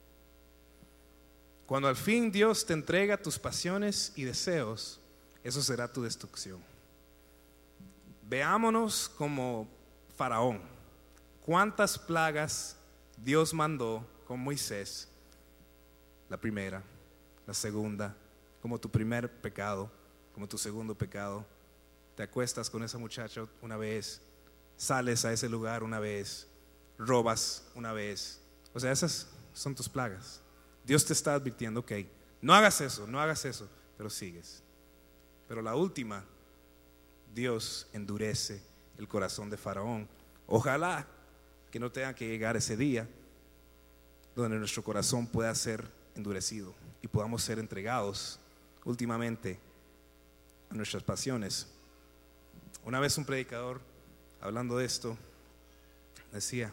Cuando al fin Dios te entrega tus pasiones y deseos, eso será tu destrucción. Veámonos como Faraón. ¿Cuántas plagas Dios mandó con Moisés? La primera, la segunda, como tu primer pecado, como tu segundo pecado. Te acuestas con esa muchacha una vez, sales a ese lugar una vez, robas una vez. O sea, esas son tus plagas. Dios te está advirtiendo: ok, no hagas eso, no hagas eso, pero sigues. Pero la última, Dios endurece el corazón de Faraón. Ojalá que no tenga que llegar ese día donde nuestro corazón pueda ser endurecido y podamos ser entregados últimamente a nuestras pasiones. Una vez un predicador, hablando de esto, decía,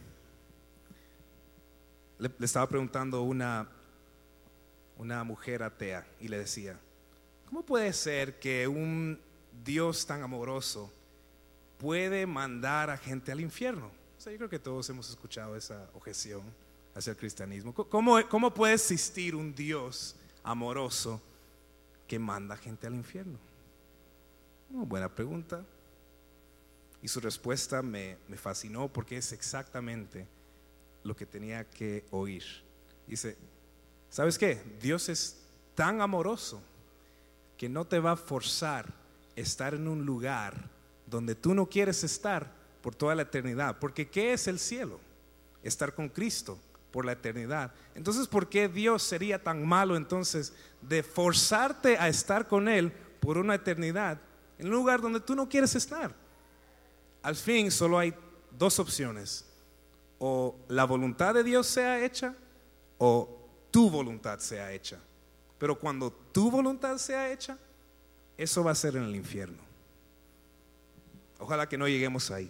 le, le estaba preguntando una, una mujer atea y le decía: ¿cómo puede ser que un Dios tan amoroso puede mandar a gente al infierno? O sea, yo creo que todos hemos escuchado esa objeción hacia el cristianismo. ¿Cómo, cómo puede existir un Dios amoroso que manda gente al infierno? Una buena pregunta. Y su respuesta me, me fascinó, porque es exactamente lo que tenía que oír. Dice: ¿sabes qué? Dios es tan amoroso que no te va a forzar a estar en un lugar donde tú no quieres estar por toda la eternidad. Porque ¿qué es el cielo? Estar con Cristo por la eternidad. Entonces, ¿por qué Dios sería tan malo entonces de forzarte a estar con Él por una eternidad en un lugar donde tú no quieres estar? Al fin solo hay dos opciones: o la voluntad de Dios sea hecha, o tu voluntad sea hecha. Pero cuando tu voluntad sea hecha, eso va a ser en el infierno. Ojalá que no lleguemos ahí.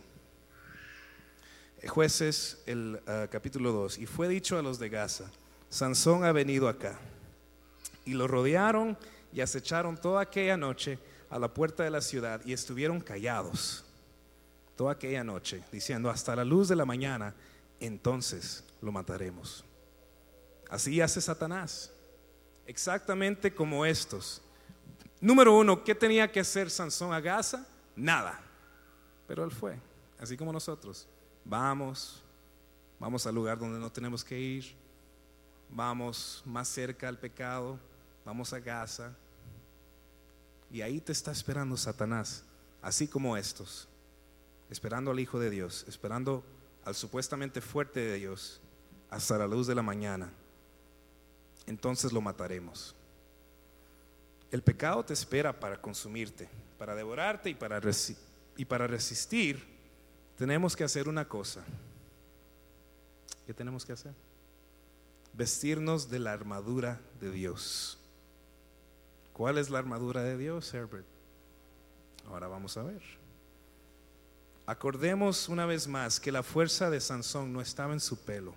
Jueces, el uh, capítulo dos. Y fue dicho a los de Gaza: Sansón ha venido acá. Y lo rodearon y acecharon toda aquella noche a la puerta de la ciudad, y estuvieron callados toda aquella noche, diciendo: hasta la luz de la mañana, entonces lo mataremos. Así hace Satanás, exactamente como estos. Número uno, ¿qué tenía que hacer Sansón a Gaza? Nada. Pero él fue, así como nosotros. Vamos, vamos al lugar donde no tenemos que ir. Vamos más cerca al pecado. Vamos a Gaza. Y ahí te está esperando Satanás, así como estos, esperando al Hijo de Dios, esperando al supuestamente fuerte de Dios, hasta la luz de la mañana, entonces lo mataremos. El pecado te espera para consumirte, para devorarte y para, resi- y para resistir. Tenemos que hacer una cosa. ¿Qué tenemos que hacer? Vestirnos de la armadura de Dios. ¿Cuál es la armadura de Dios, Herbert? Ahora vamos a ver. Acordemos una vez más que la fuerza de Sansón no estaba en su pelo,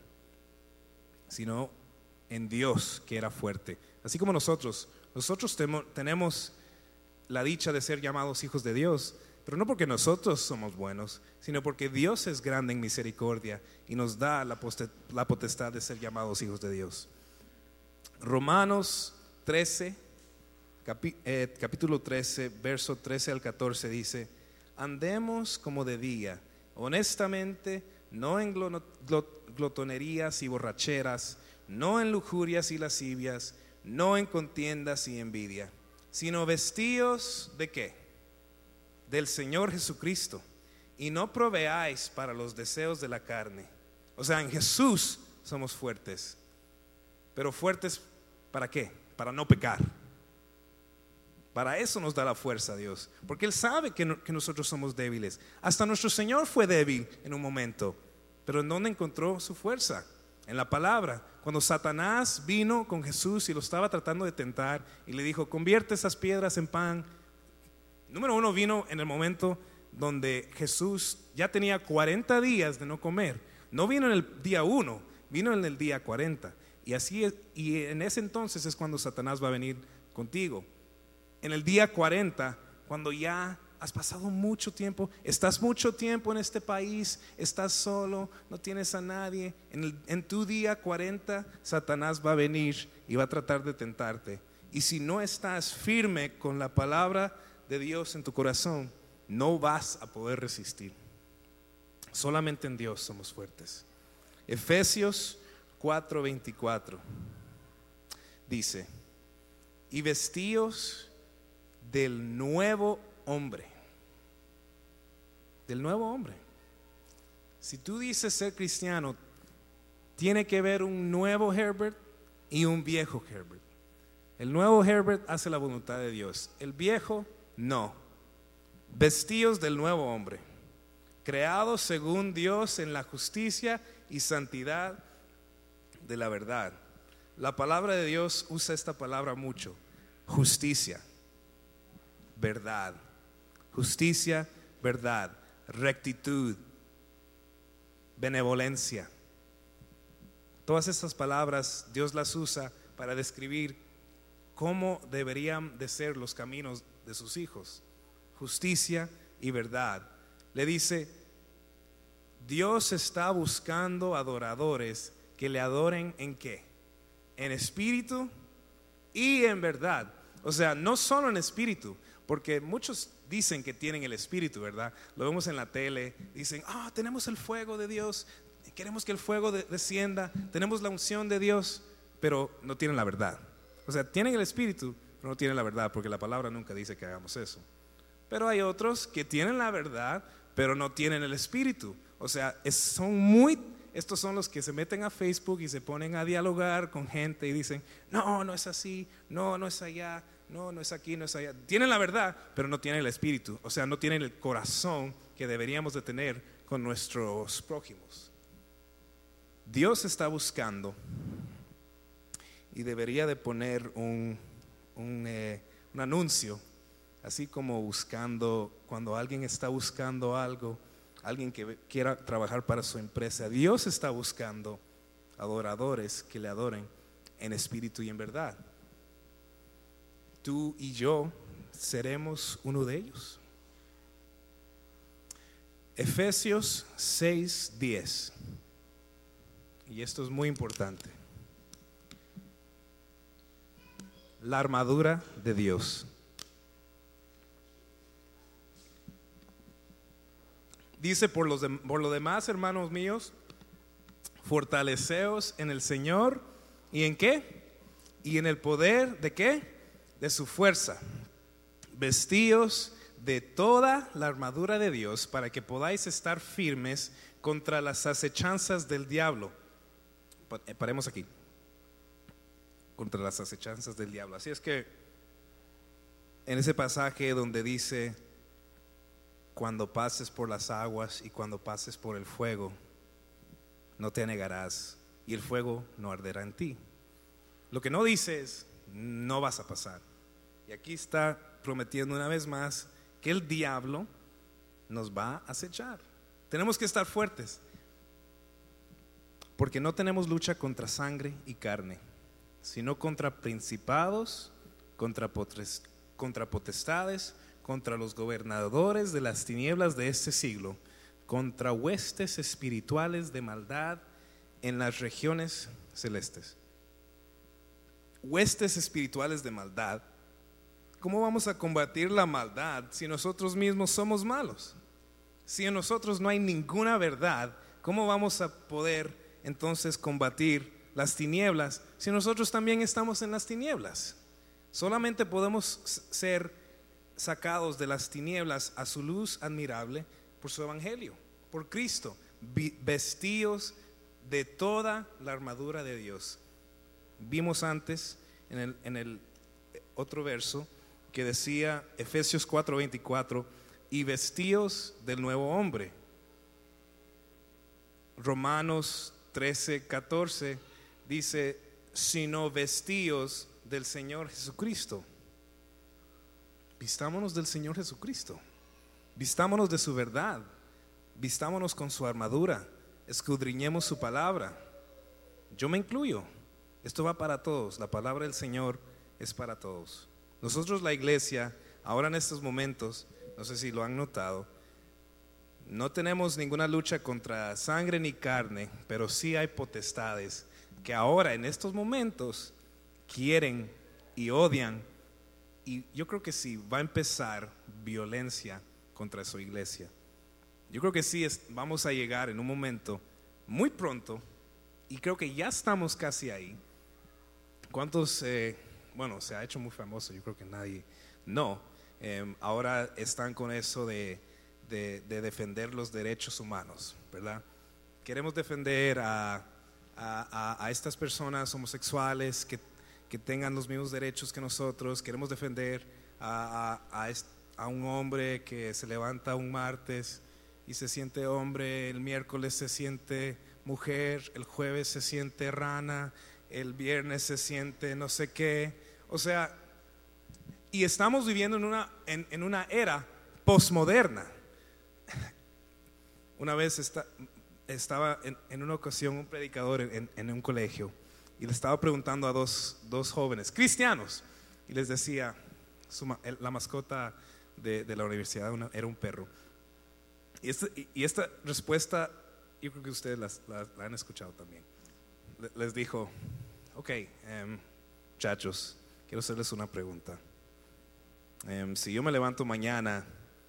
sino en Dios, que era fuerte. Así como nosotros, nosotros temo, tenemos la dicha de ser llamados hijos de Dios, pero no porque nosotros somos buenos, sino porque Dios es grande en misericordia y nos da la, poste, la potestad de ser llamados hijos de Dios. Romanos trece, capi, eh, capítulo trece, verso trece al catorce dice: andemos como de día, honestamente, no en glotonerías y borracheras, no en lujurias y lascivias, no en contiendas y envidia, sino vestíos de ¿qué? Del Señor Jesucristo, y no proveáis para los deseos de la carne. O sea, en Jesús somos fuertes, pero fuertes ¿para qué? Para no pecar. Para eso nos da la fuerza Dios, porque Él sabe que, no, que nosotros somos débiles. Hasta nuestro Señor fue débil en un momento, pero ¿en dónde encontró su fuerza? En la palabra. Cuando Satanás vino con Jesús y lo estaba tratando de tentar y le dijo: convierte esas piedras en pan. Número uno, vino en el momento donde Jesús ya tenía cuarenta días de no comer. No vino en el día uno, vino en el día cuarenta. Y así es, y en ese entonces es cuando Satanás va a venir contigo. En el día cuarenta, cuando ya has pasado mucho tiempo, estás mucho tiempo en este país, estás solo, no tienes a nadie. En, el, en tu día cuarenta, Satanás va a venir y va a tratar de tentarte. Y si no estás firme con la palabra de Dios en tu corazón, no vas a poder resistir. Solamente en Dios somos fuertes. Efesios cuatro veinticuatro dice: y vestíos del nuevo hombre. Del nuevo hombre. Si tú dices ser cristiano, tiene que haber un nuevo Herbert y un viejo Herbert. El nuevo Herbert hace la voluntad de Dios, el viejo no. Vestíos del nuevo hombre, creados según Dios en la justicia y santidad de la verdad. La palabra de Dios usa esta palabra mucho: justicia, verdad. Justicia, verdad, rectitud, benevolencia. Todas estas palabras Dios las usa para describir cómo deberían de ser los caminos de sus hijos. Justicia y verdad. Le dice: Dios está buscando adoradores que le adoren ¿en qué? En espíritu y en verdad. O sea, no solo en espíritu, porque muchos dicen que tienen el espíritu, ¿verdad? Lo vemos en la tele, dicen: ah, oh, tenemos el fuego de Dios, queremos que el fuego de- descienda, tenemos la unción de Dios, pero no tienen la verdad. O sea, tienen el espíritu, pero no tienen la verdad, porque la palabra nunca dice que hagamos eso. Pero hay otros que tienen la verdad, pero no tienen el espíritu. O sea, es, son muy, estos son los que se meten a Facebook y se ponen a dialogar con gente y dicen: no, no es así, no, no es allá, no, no es aquí, no es allá. Tienen la verdad, pero no tienen el espíritu. O sea, no tienen el corazón que deberíamos de tener con nuestros prójimos. Dios está buscando, y debería de poner un, un, eh, un anuncio, así como buscando, cuando alguien está buscando algo, alguien que quiera trabajar para su empresa. Dios está buscando adoradores que le adoren en espíritu y en verdad. Tú y yo seremos uno de ellos. Efesios seis diez, y esto es muy importante: la armadura de Dios. Dice: por, los de, por lo demás, hermanos míos, fortaleceos en el Señor y en qué, y en el poder de qué, de su fuerza. Vestíos de toda la armadura de Dios, para que podáis estar firmes contra las acechanzas del diablo. Pa- eh, Paremos aquí. Contra las acechanzas del diablo. Así es que en ese pasaje donde dice, cuando pases por las aguas y cuando pases por el fuego, no te anegarás y el fuego no arderá en ti. Lo que no dice es, no vas a pasar. Y aquí está prometiendo una vez más que el diablo nos va a acechar. Tenemos que estar fuertes, porque no tenemos lucha contra sangre y carne, sino contra principados, contra, potres, contra potestades, contra los gobernadores de las tinieblas de este siglo, contra huestes espirituales de maldad en las regiones celestes. Huestes espirituales de maldad. ¿Cómo vamos a combatir la maldad si nosotros mismos somos malos? Si en nosotros no hay ninguna verdad, ¿cómo vamos a poder entonces combatir las tinieblas si nosotros también estamos en las tinieblas? Solamente podemos ser sacados de las tinieblas a su luz admirable por su evangelio, por Cristo, vestidos de toda la armadura de Dios. Vimos antes en el, en el otro verso que decía Efesios cuatro veinticuatro, y vestíos del nuevo hombre. Romanos trece catorce dice, sino vestíos del Señor Jesucristo. Vistámonos del Señor Jesucristo, vistámonos de su verdad, vistámonos con su armadura, escudriñemos su palabra. Yo me incluyo, esto va para todos, la palabra del Señor es para todos. Nosotros, la iglesia, ahora en estos momentos, no sé si lo han notado, no tenemos ninguna lucha contra sangre ni carne, pero sí hay potestades que ahora en estos momentos quieren y odian, y yo creo que sí va a empezar violencia contra su iglesia. Yo creo que sí es, vamos a llegar en un momento muy pronto, y creo que ya estamos casi ahí. ¿Cuántos, eh, bueno, se ha hecho muy famoso, yo creo que nadie, no, eh, ahora están con eso de, de, de defender los derechos humanos, ¿verdad? Queremos defender a, a, a, a estas personas homosexuales que, que tengan los mismos derechos que nosotros. Queremos defender a, a, a, est, a un hombre que se levanta un martes y se siente hombre, el miércoles se siente mujer, el jueves se siente rana, el viernes se siente no sé qué. O sea, y estamos viviendo en una, en, en una era posmoderna. Una vez está, estaba en, en una ocasión un predicador en, en un colegio y le estaba preguntando a dos, dos jóvenes cristianos, y les decía, su, la mascota de, de la universidad una, era un perro. Y esta, y esta respuesta, yo creo que ustedes las, las, la han escuchado también. Les dijo, ok, um, muchachos, quiero hacerles una pregunta. Um, si yo me levanto mañana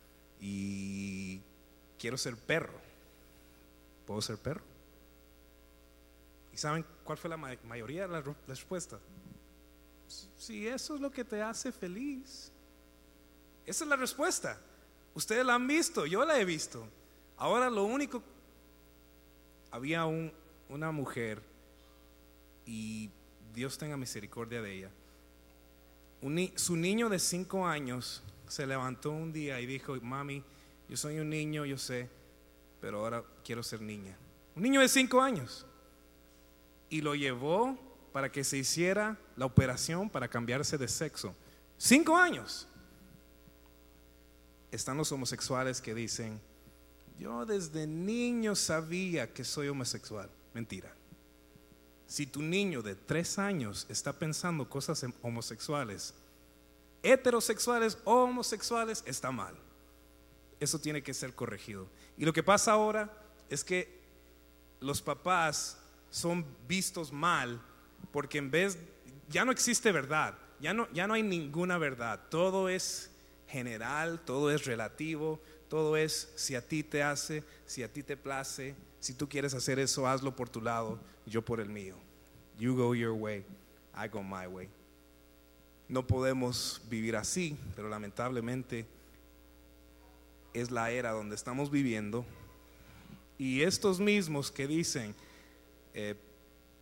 y quiero ser perro, ¿puedo ser perro? ¿Y saben cuál fue la ma- mayoría de las la respuestas? Si eso es lo que te hace feliz. Esa es la respuesta. Ustedes la han visto, yo la he visto. Ahora lo único, había un, una mujer, y Dios tenga misericordia de ella. Un ni, su niño de cinco años se levantó un día y dijo, mami, yo soy un niño, yo sé, pero ahora quiero ser niña. Un niño de cinco años. Y lo llevó para que se hiciera la operación para cambiarse de sexo. Cinco años. Están los homosexuales que dicen, yo desde niño sabía que soy homosexual. Mentira. Si tu niño de tres años está pensando cosas homosexuales, heterosexuales o homosexuales, está mal. Eso tiene que ser corregido. Y lo que pasa ahora es que los papás son vistos mal porque en vez, ya no existe verdad, ya no, ya no hay ninguna verdad. Todo es general, todo es relativo, todo es si a ti te hace, si a ti te place, si tú quieres hacer eso, hazlo por tu lado, yo por el mío. You go your way, I go my way. No podemos vivir así, pero lamentablemente es la era donde estamos viviendo. Y estos mismos que dicen, eh,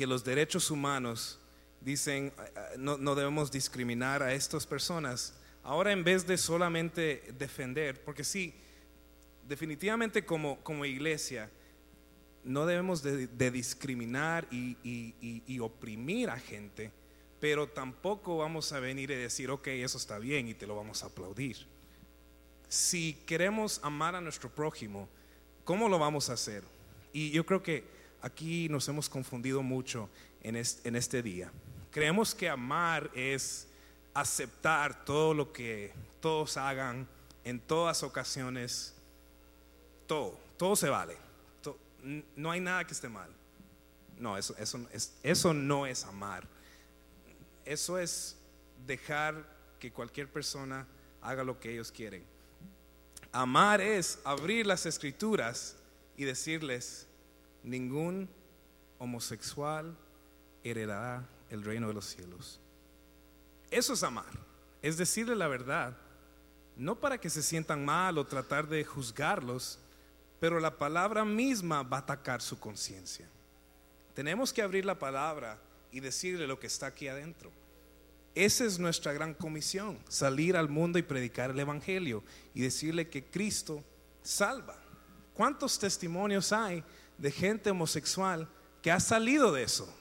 que los derechos humanos dicen no, no debemos discriminar a estas personas, ahora en vez de solamente defender, porque sí, definitivamente como, como iglesia no debemos de, de discriminar y, y, y, y oprimir a gente, pero tampoco vamos a venir y decir, ok, eso está bien y te lo vamos a aplaudir. Si queremos amar a nuestro prójimo, ¿cómo lo vamos a hacer? Y yo creo que aquí nos hemos confundido mucho en este, en este día. Creemos que amar es aceptar todo lo que todos hagan en todas ocasiones. Todo, todo se vale. Todo, no hay nada que esté mal. No, eso, eso, es, eso no es amar. Eso es dejar que cualquier persona haga lo que ellos quieren. Amar es abrir las escrituras y decirles: ningún homosexual heredará el reino de los cielos. Eso es amar, es decirle la verdad, no para que se sientan mal o tratar de juzgarlos, pero la palabra misma va a atacar su conciencia. Tenemos que abrir la palabra y decirle lo que está aquí adentro. Esa es nuestra gran comisión: salir al mundo y predicar el evangelio y decirle que Cristo salva. ¿Cuántos testimonios hay de gente homosexual que ha salido de eso?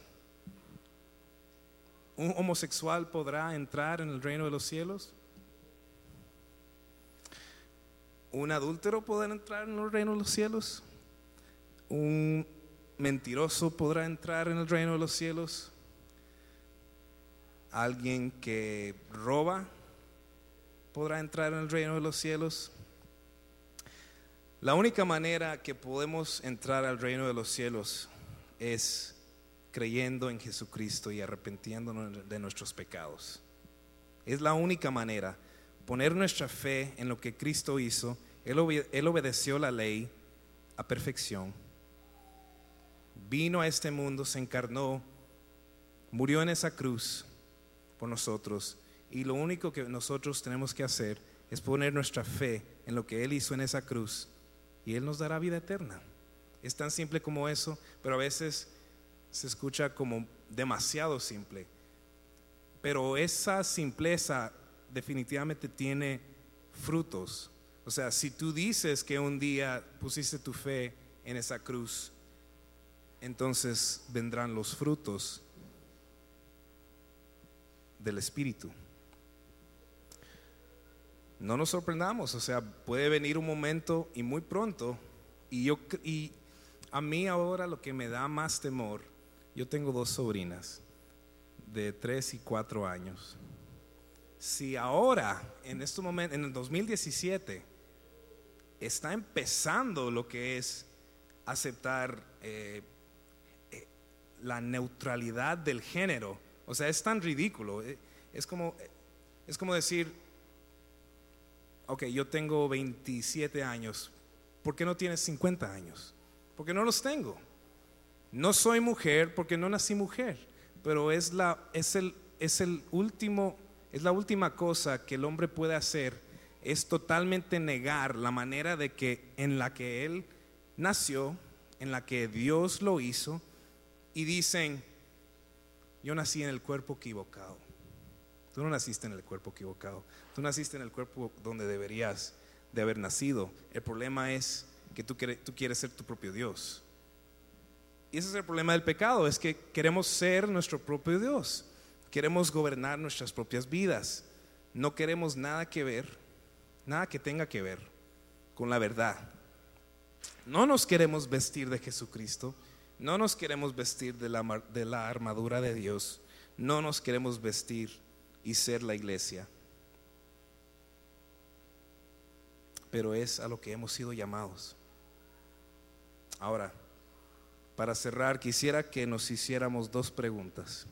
¿Un homosexual podrá entrar en el reino de los cielos? ¿Un adúltero podrá entrar en el reino de los cielos? ¿Un mentiroso podrá entrar en el reino de los cielos? ¿Alguien que roba podrá entrar en el reino de los cielos? La única manera que podemos entrar al reino de los cielos es creyendo en Jesucristo y arrepintiéndonos de nuestros pecados. Es la única manera. Poner nuestra fe en lo que Cristo hizo. Él, obede- él obedeció la ley a perfección. Vino a este mundo, se encarnó, murió en esa cruz por nosotros. Y lo único que nosotros tenemos que hacer es poner nuestra fe en lo que Él hizo en esa cruz, y Él nos dará vida eterna. Es tan simple como eso, pero a veces se escucha como demasiado simple. Pero esa simpleza definitivamente tiene frutos. O sea, si tú dices que un día pusiste tu fe en esa cruz, entonces vendrán los frutos del Espíritu. No nos sorprendamos, o sea, puede venir un momento y muy pronto, y yo y a mí ahora lo que me da más temor, yo tengo dos sobrinas de tres y cuatro años. Si ahora, en este momento, en el dos mil diecisiete, está empezando lo que es aceptar eh, eh, la neutralidad del género, o sea, es tan ridículo. Es como, es como decir, ok, yo tengo veintisiete años, ¿por qué no tienes cincuenta años? Porque no los tengo. No soy mujer porque no nací mujer, pero es la, es el, es el último, es la última cosa que el hombre puede hacer, es totalmente negar la manera de que en la que él nació, en la que Dios lo hizo, y dicen: yo nací en el cuerpo equivocado. Tú no naciste en el cuerpo equivocado, tú naciste en el cuerpo donde deberías de haber nacido. El problema es que tú quieres, tú quieres ser tu propio Dios. Y ese es el problema del pecado, es que queremos ser nuestro propio Dios. Queremos gobernar nuestras propias vidas. No queremos nada que ver, nada que tenga que ver con la verdad. No nos queremos vestir de Jesucristo. No nos queremos vestir de la, de la armadura de Dios. No nos queremos vestir y ser la iglesia. Pero es a lo que hemos sido llamados. Ahora, para cerrar, quisiera que nos hiciéramos dos preguntas.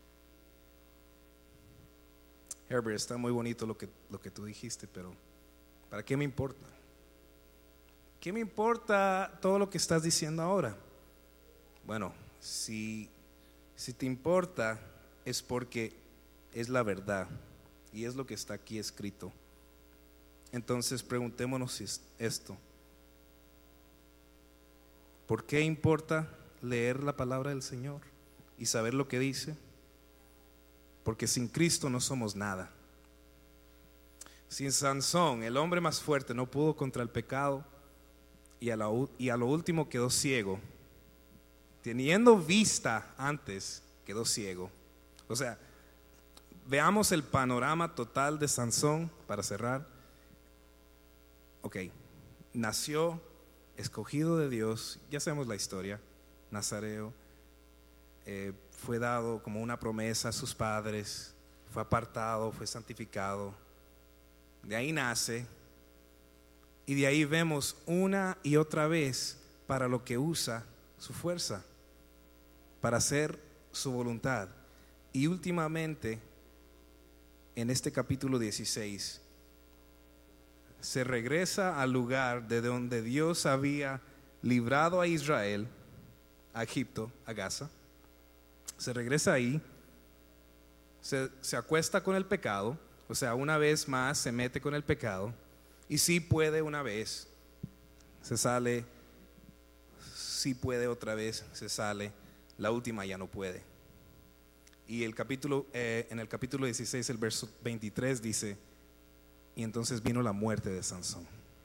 Herbert, está muy bonito lo que, lo que tú dijiste, pero ¿para qué me importa? ¿Qué me importa todo lo que estás diciendo ahora? Bueno, si, si te importa es porque es la verdad y es lo que está aquí escrito. Entonces preguntémonos esto: ¿por qué importa leer la palabra del Señor? y saber lo que dice? Porque sin Cristo no somos nada. Sin Sansón, el hombre más fuerte, no pudo contra el pecado y a, la, y a lo último quedó ciego. Teniendo vista antes, quedó ciego. O sea, veamos el panorama total de Sansón para cerrar. Ok, nació escogido de Dios, ya sabemos la historia, nazareo, eh, fue dado como una promesa a sus padres, fue apartado, fue santificado, de ahí nace, y de ahí vemos una y otra vez para lo que usa su fuerza, para hacer su voluntad. Y últimamente, en este capítulo dieciséis, se regresa al lugar de donde Dios había librado a Israel, a Egipto, a Gaza. Se regresa ahí, se, se acuesta con el pecado, o sea, una vez más se mete con el pecado, y sí puede una vez, se sale, sí puede otra vez, se sale, la última ya no puede. Y el capítulo, eh, en el capítulo dieciséis, el verso veintitrés dice: y entonces vino la muerte de Sansón.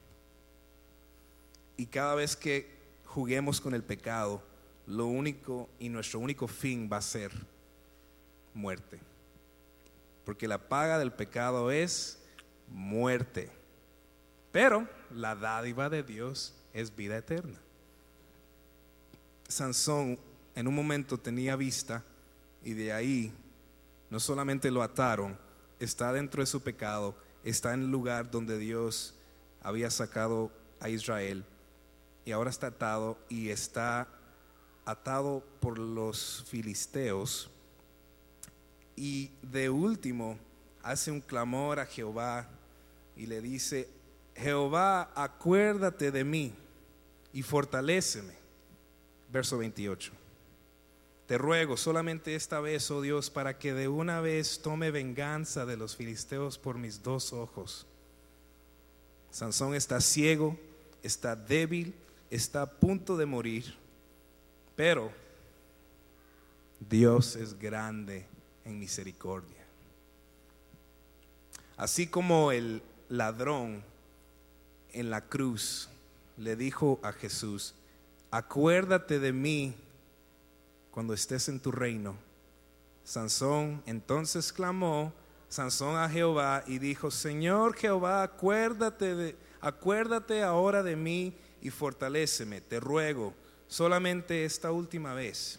Y cada vez que juguemos con el pecado, lo único y nuestro único fin va a ser muerte. Porque la paga del pecado es muerte. Pero la dádiva de Dios es vida eterna. Sansón en un momento tenía vista, y de ahí no solamente lo ataron, está dentro de su pecado, está en el lugar donde Dios había sacado a Israel, y ahora está atado, y está atado por los filisteos, y de último hace un clamor a Jehová y le dice: Jehová, acuérdate de mí y fortaléceme. Verso veintiocho: te ruego solamente esta vez, oh Dios, para que de una vez tome venganza de los filisteos por mis dos ojos. Sansón está ciego, está débil, está a punto de morir, pero Dios es grande en misericordia. Así como el ladrón en la cruz le dijo a Jesús: acuérdate de mí cuando estés en tu reino, Sansón entonces clamó Sansón a Jehová y dijo: Señor Jehová, acuérdate de, acuérdate ahora de mí y fortaléceme, te ruego, solamente esta última vez.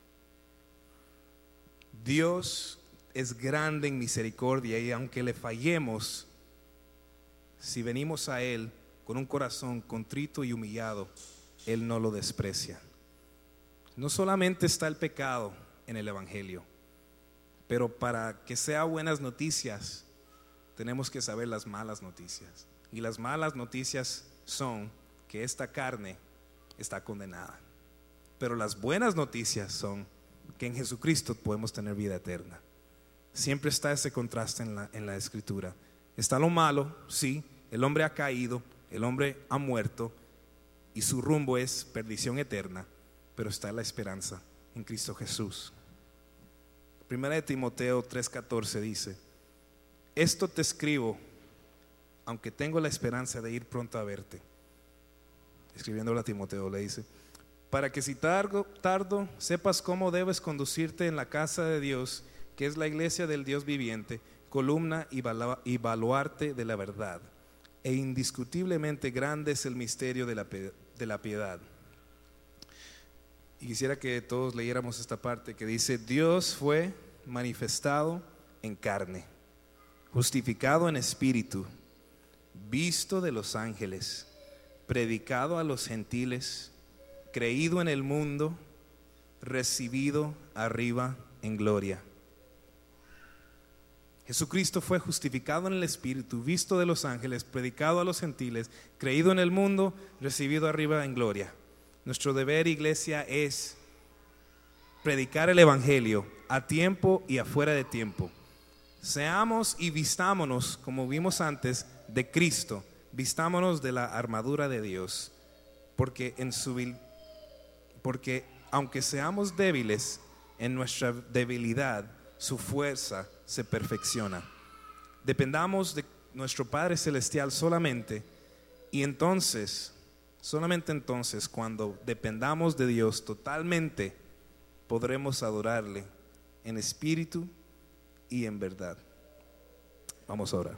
Dios es grande en misericordia, y aunque le fallemos, si venimos a Él con un corazón contrito y humillado, Él no lo desprecia. No solamente está el pecado en el Evangelio, pero para que sea buenas noticias, tenemos que saber las malas noticias. Y las malas noticias son que esta carne está condenada. Pero las buenas noticias son que en Jesucristo podemos tener vida eterna. Siempre está ese contraste en la, en la Escritura. Está lo malo, sí, el hombre ha caído, el hombre ha muerto, y su rumbo es perdición eterna, pero está la esperanza en Cristo Jesús. Primera de Timoteo tres catorce dice: esto te escribo, aunque tengo la esperanza de ir pronto a verte. Escribiéndole a Timoteo le dice: para que si tardo, tardo sepas cómo debes conducirte en la casa de Dios, que es la iglesia del Dios viviente, columna y, balu- y baluarte de la verdad. E indiscutiblemente grande es el misterio de la, de la piedad. Y quisiera que todos leyéramos esta parte que dice: Dios fue manifestado en carne, justificado en espíritu, visto de los ángeles, predicado a los gentiles, creído en el mundo, recibido arriba en gloria. Jesucristo fue justificado en el Espíritu, visto de los ángeles, predicado a los gentiles, creído en el mundo, recibido arriba en gloria. Nuestro deber, iglesia, es predicar el Evangelio a tiempo y afuera de tiempo. Seamos y vistámonos, como vimos antes, de Cristo. Vistámonos de la armadura de Dios, porque, en su, porque aunque seamos débiles, en nuestra debilidad su fuerza se perfecciona. Dependamos de nuestro Padre Celestial solamente, y entonces, solamente entonces, cuando dependamos de Dios totalmente, podremos adorarle en espíritu y en verdad. Vamos a orar.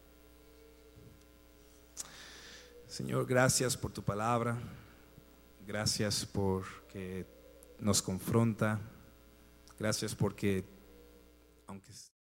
Señor, gracias por tu palabra. Gracias porque nos confronta. Gracias porque, aunque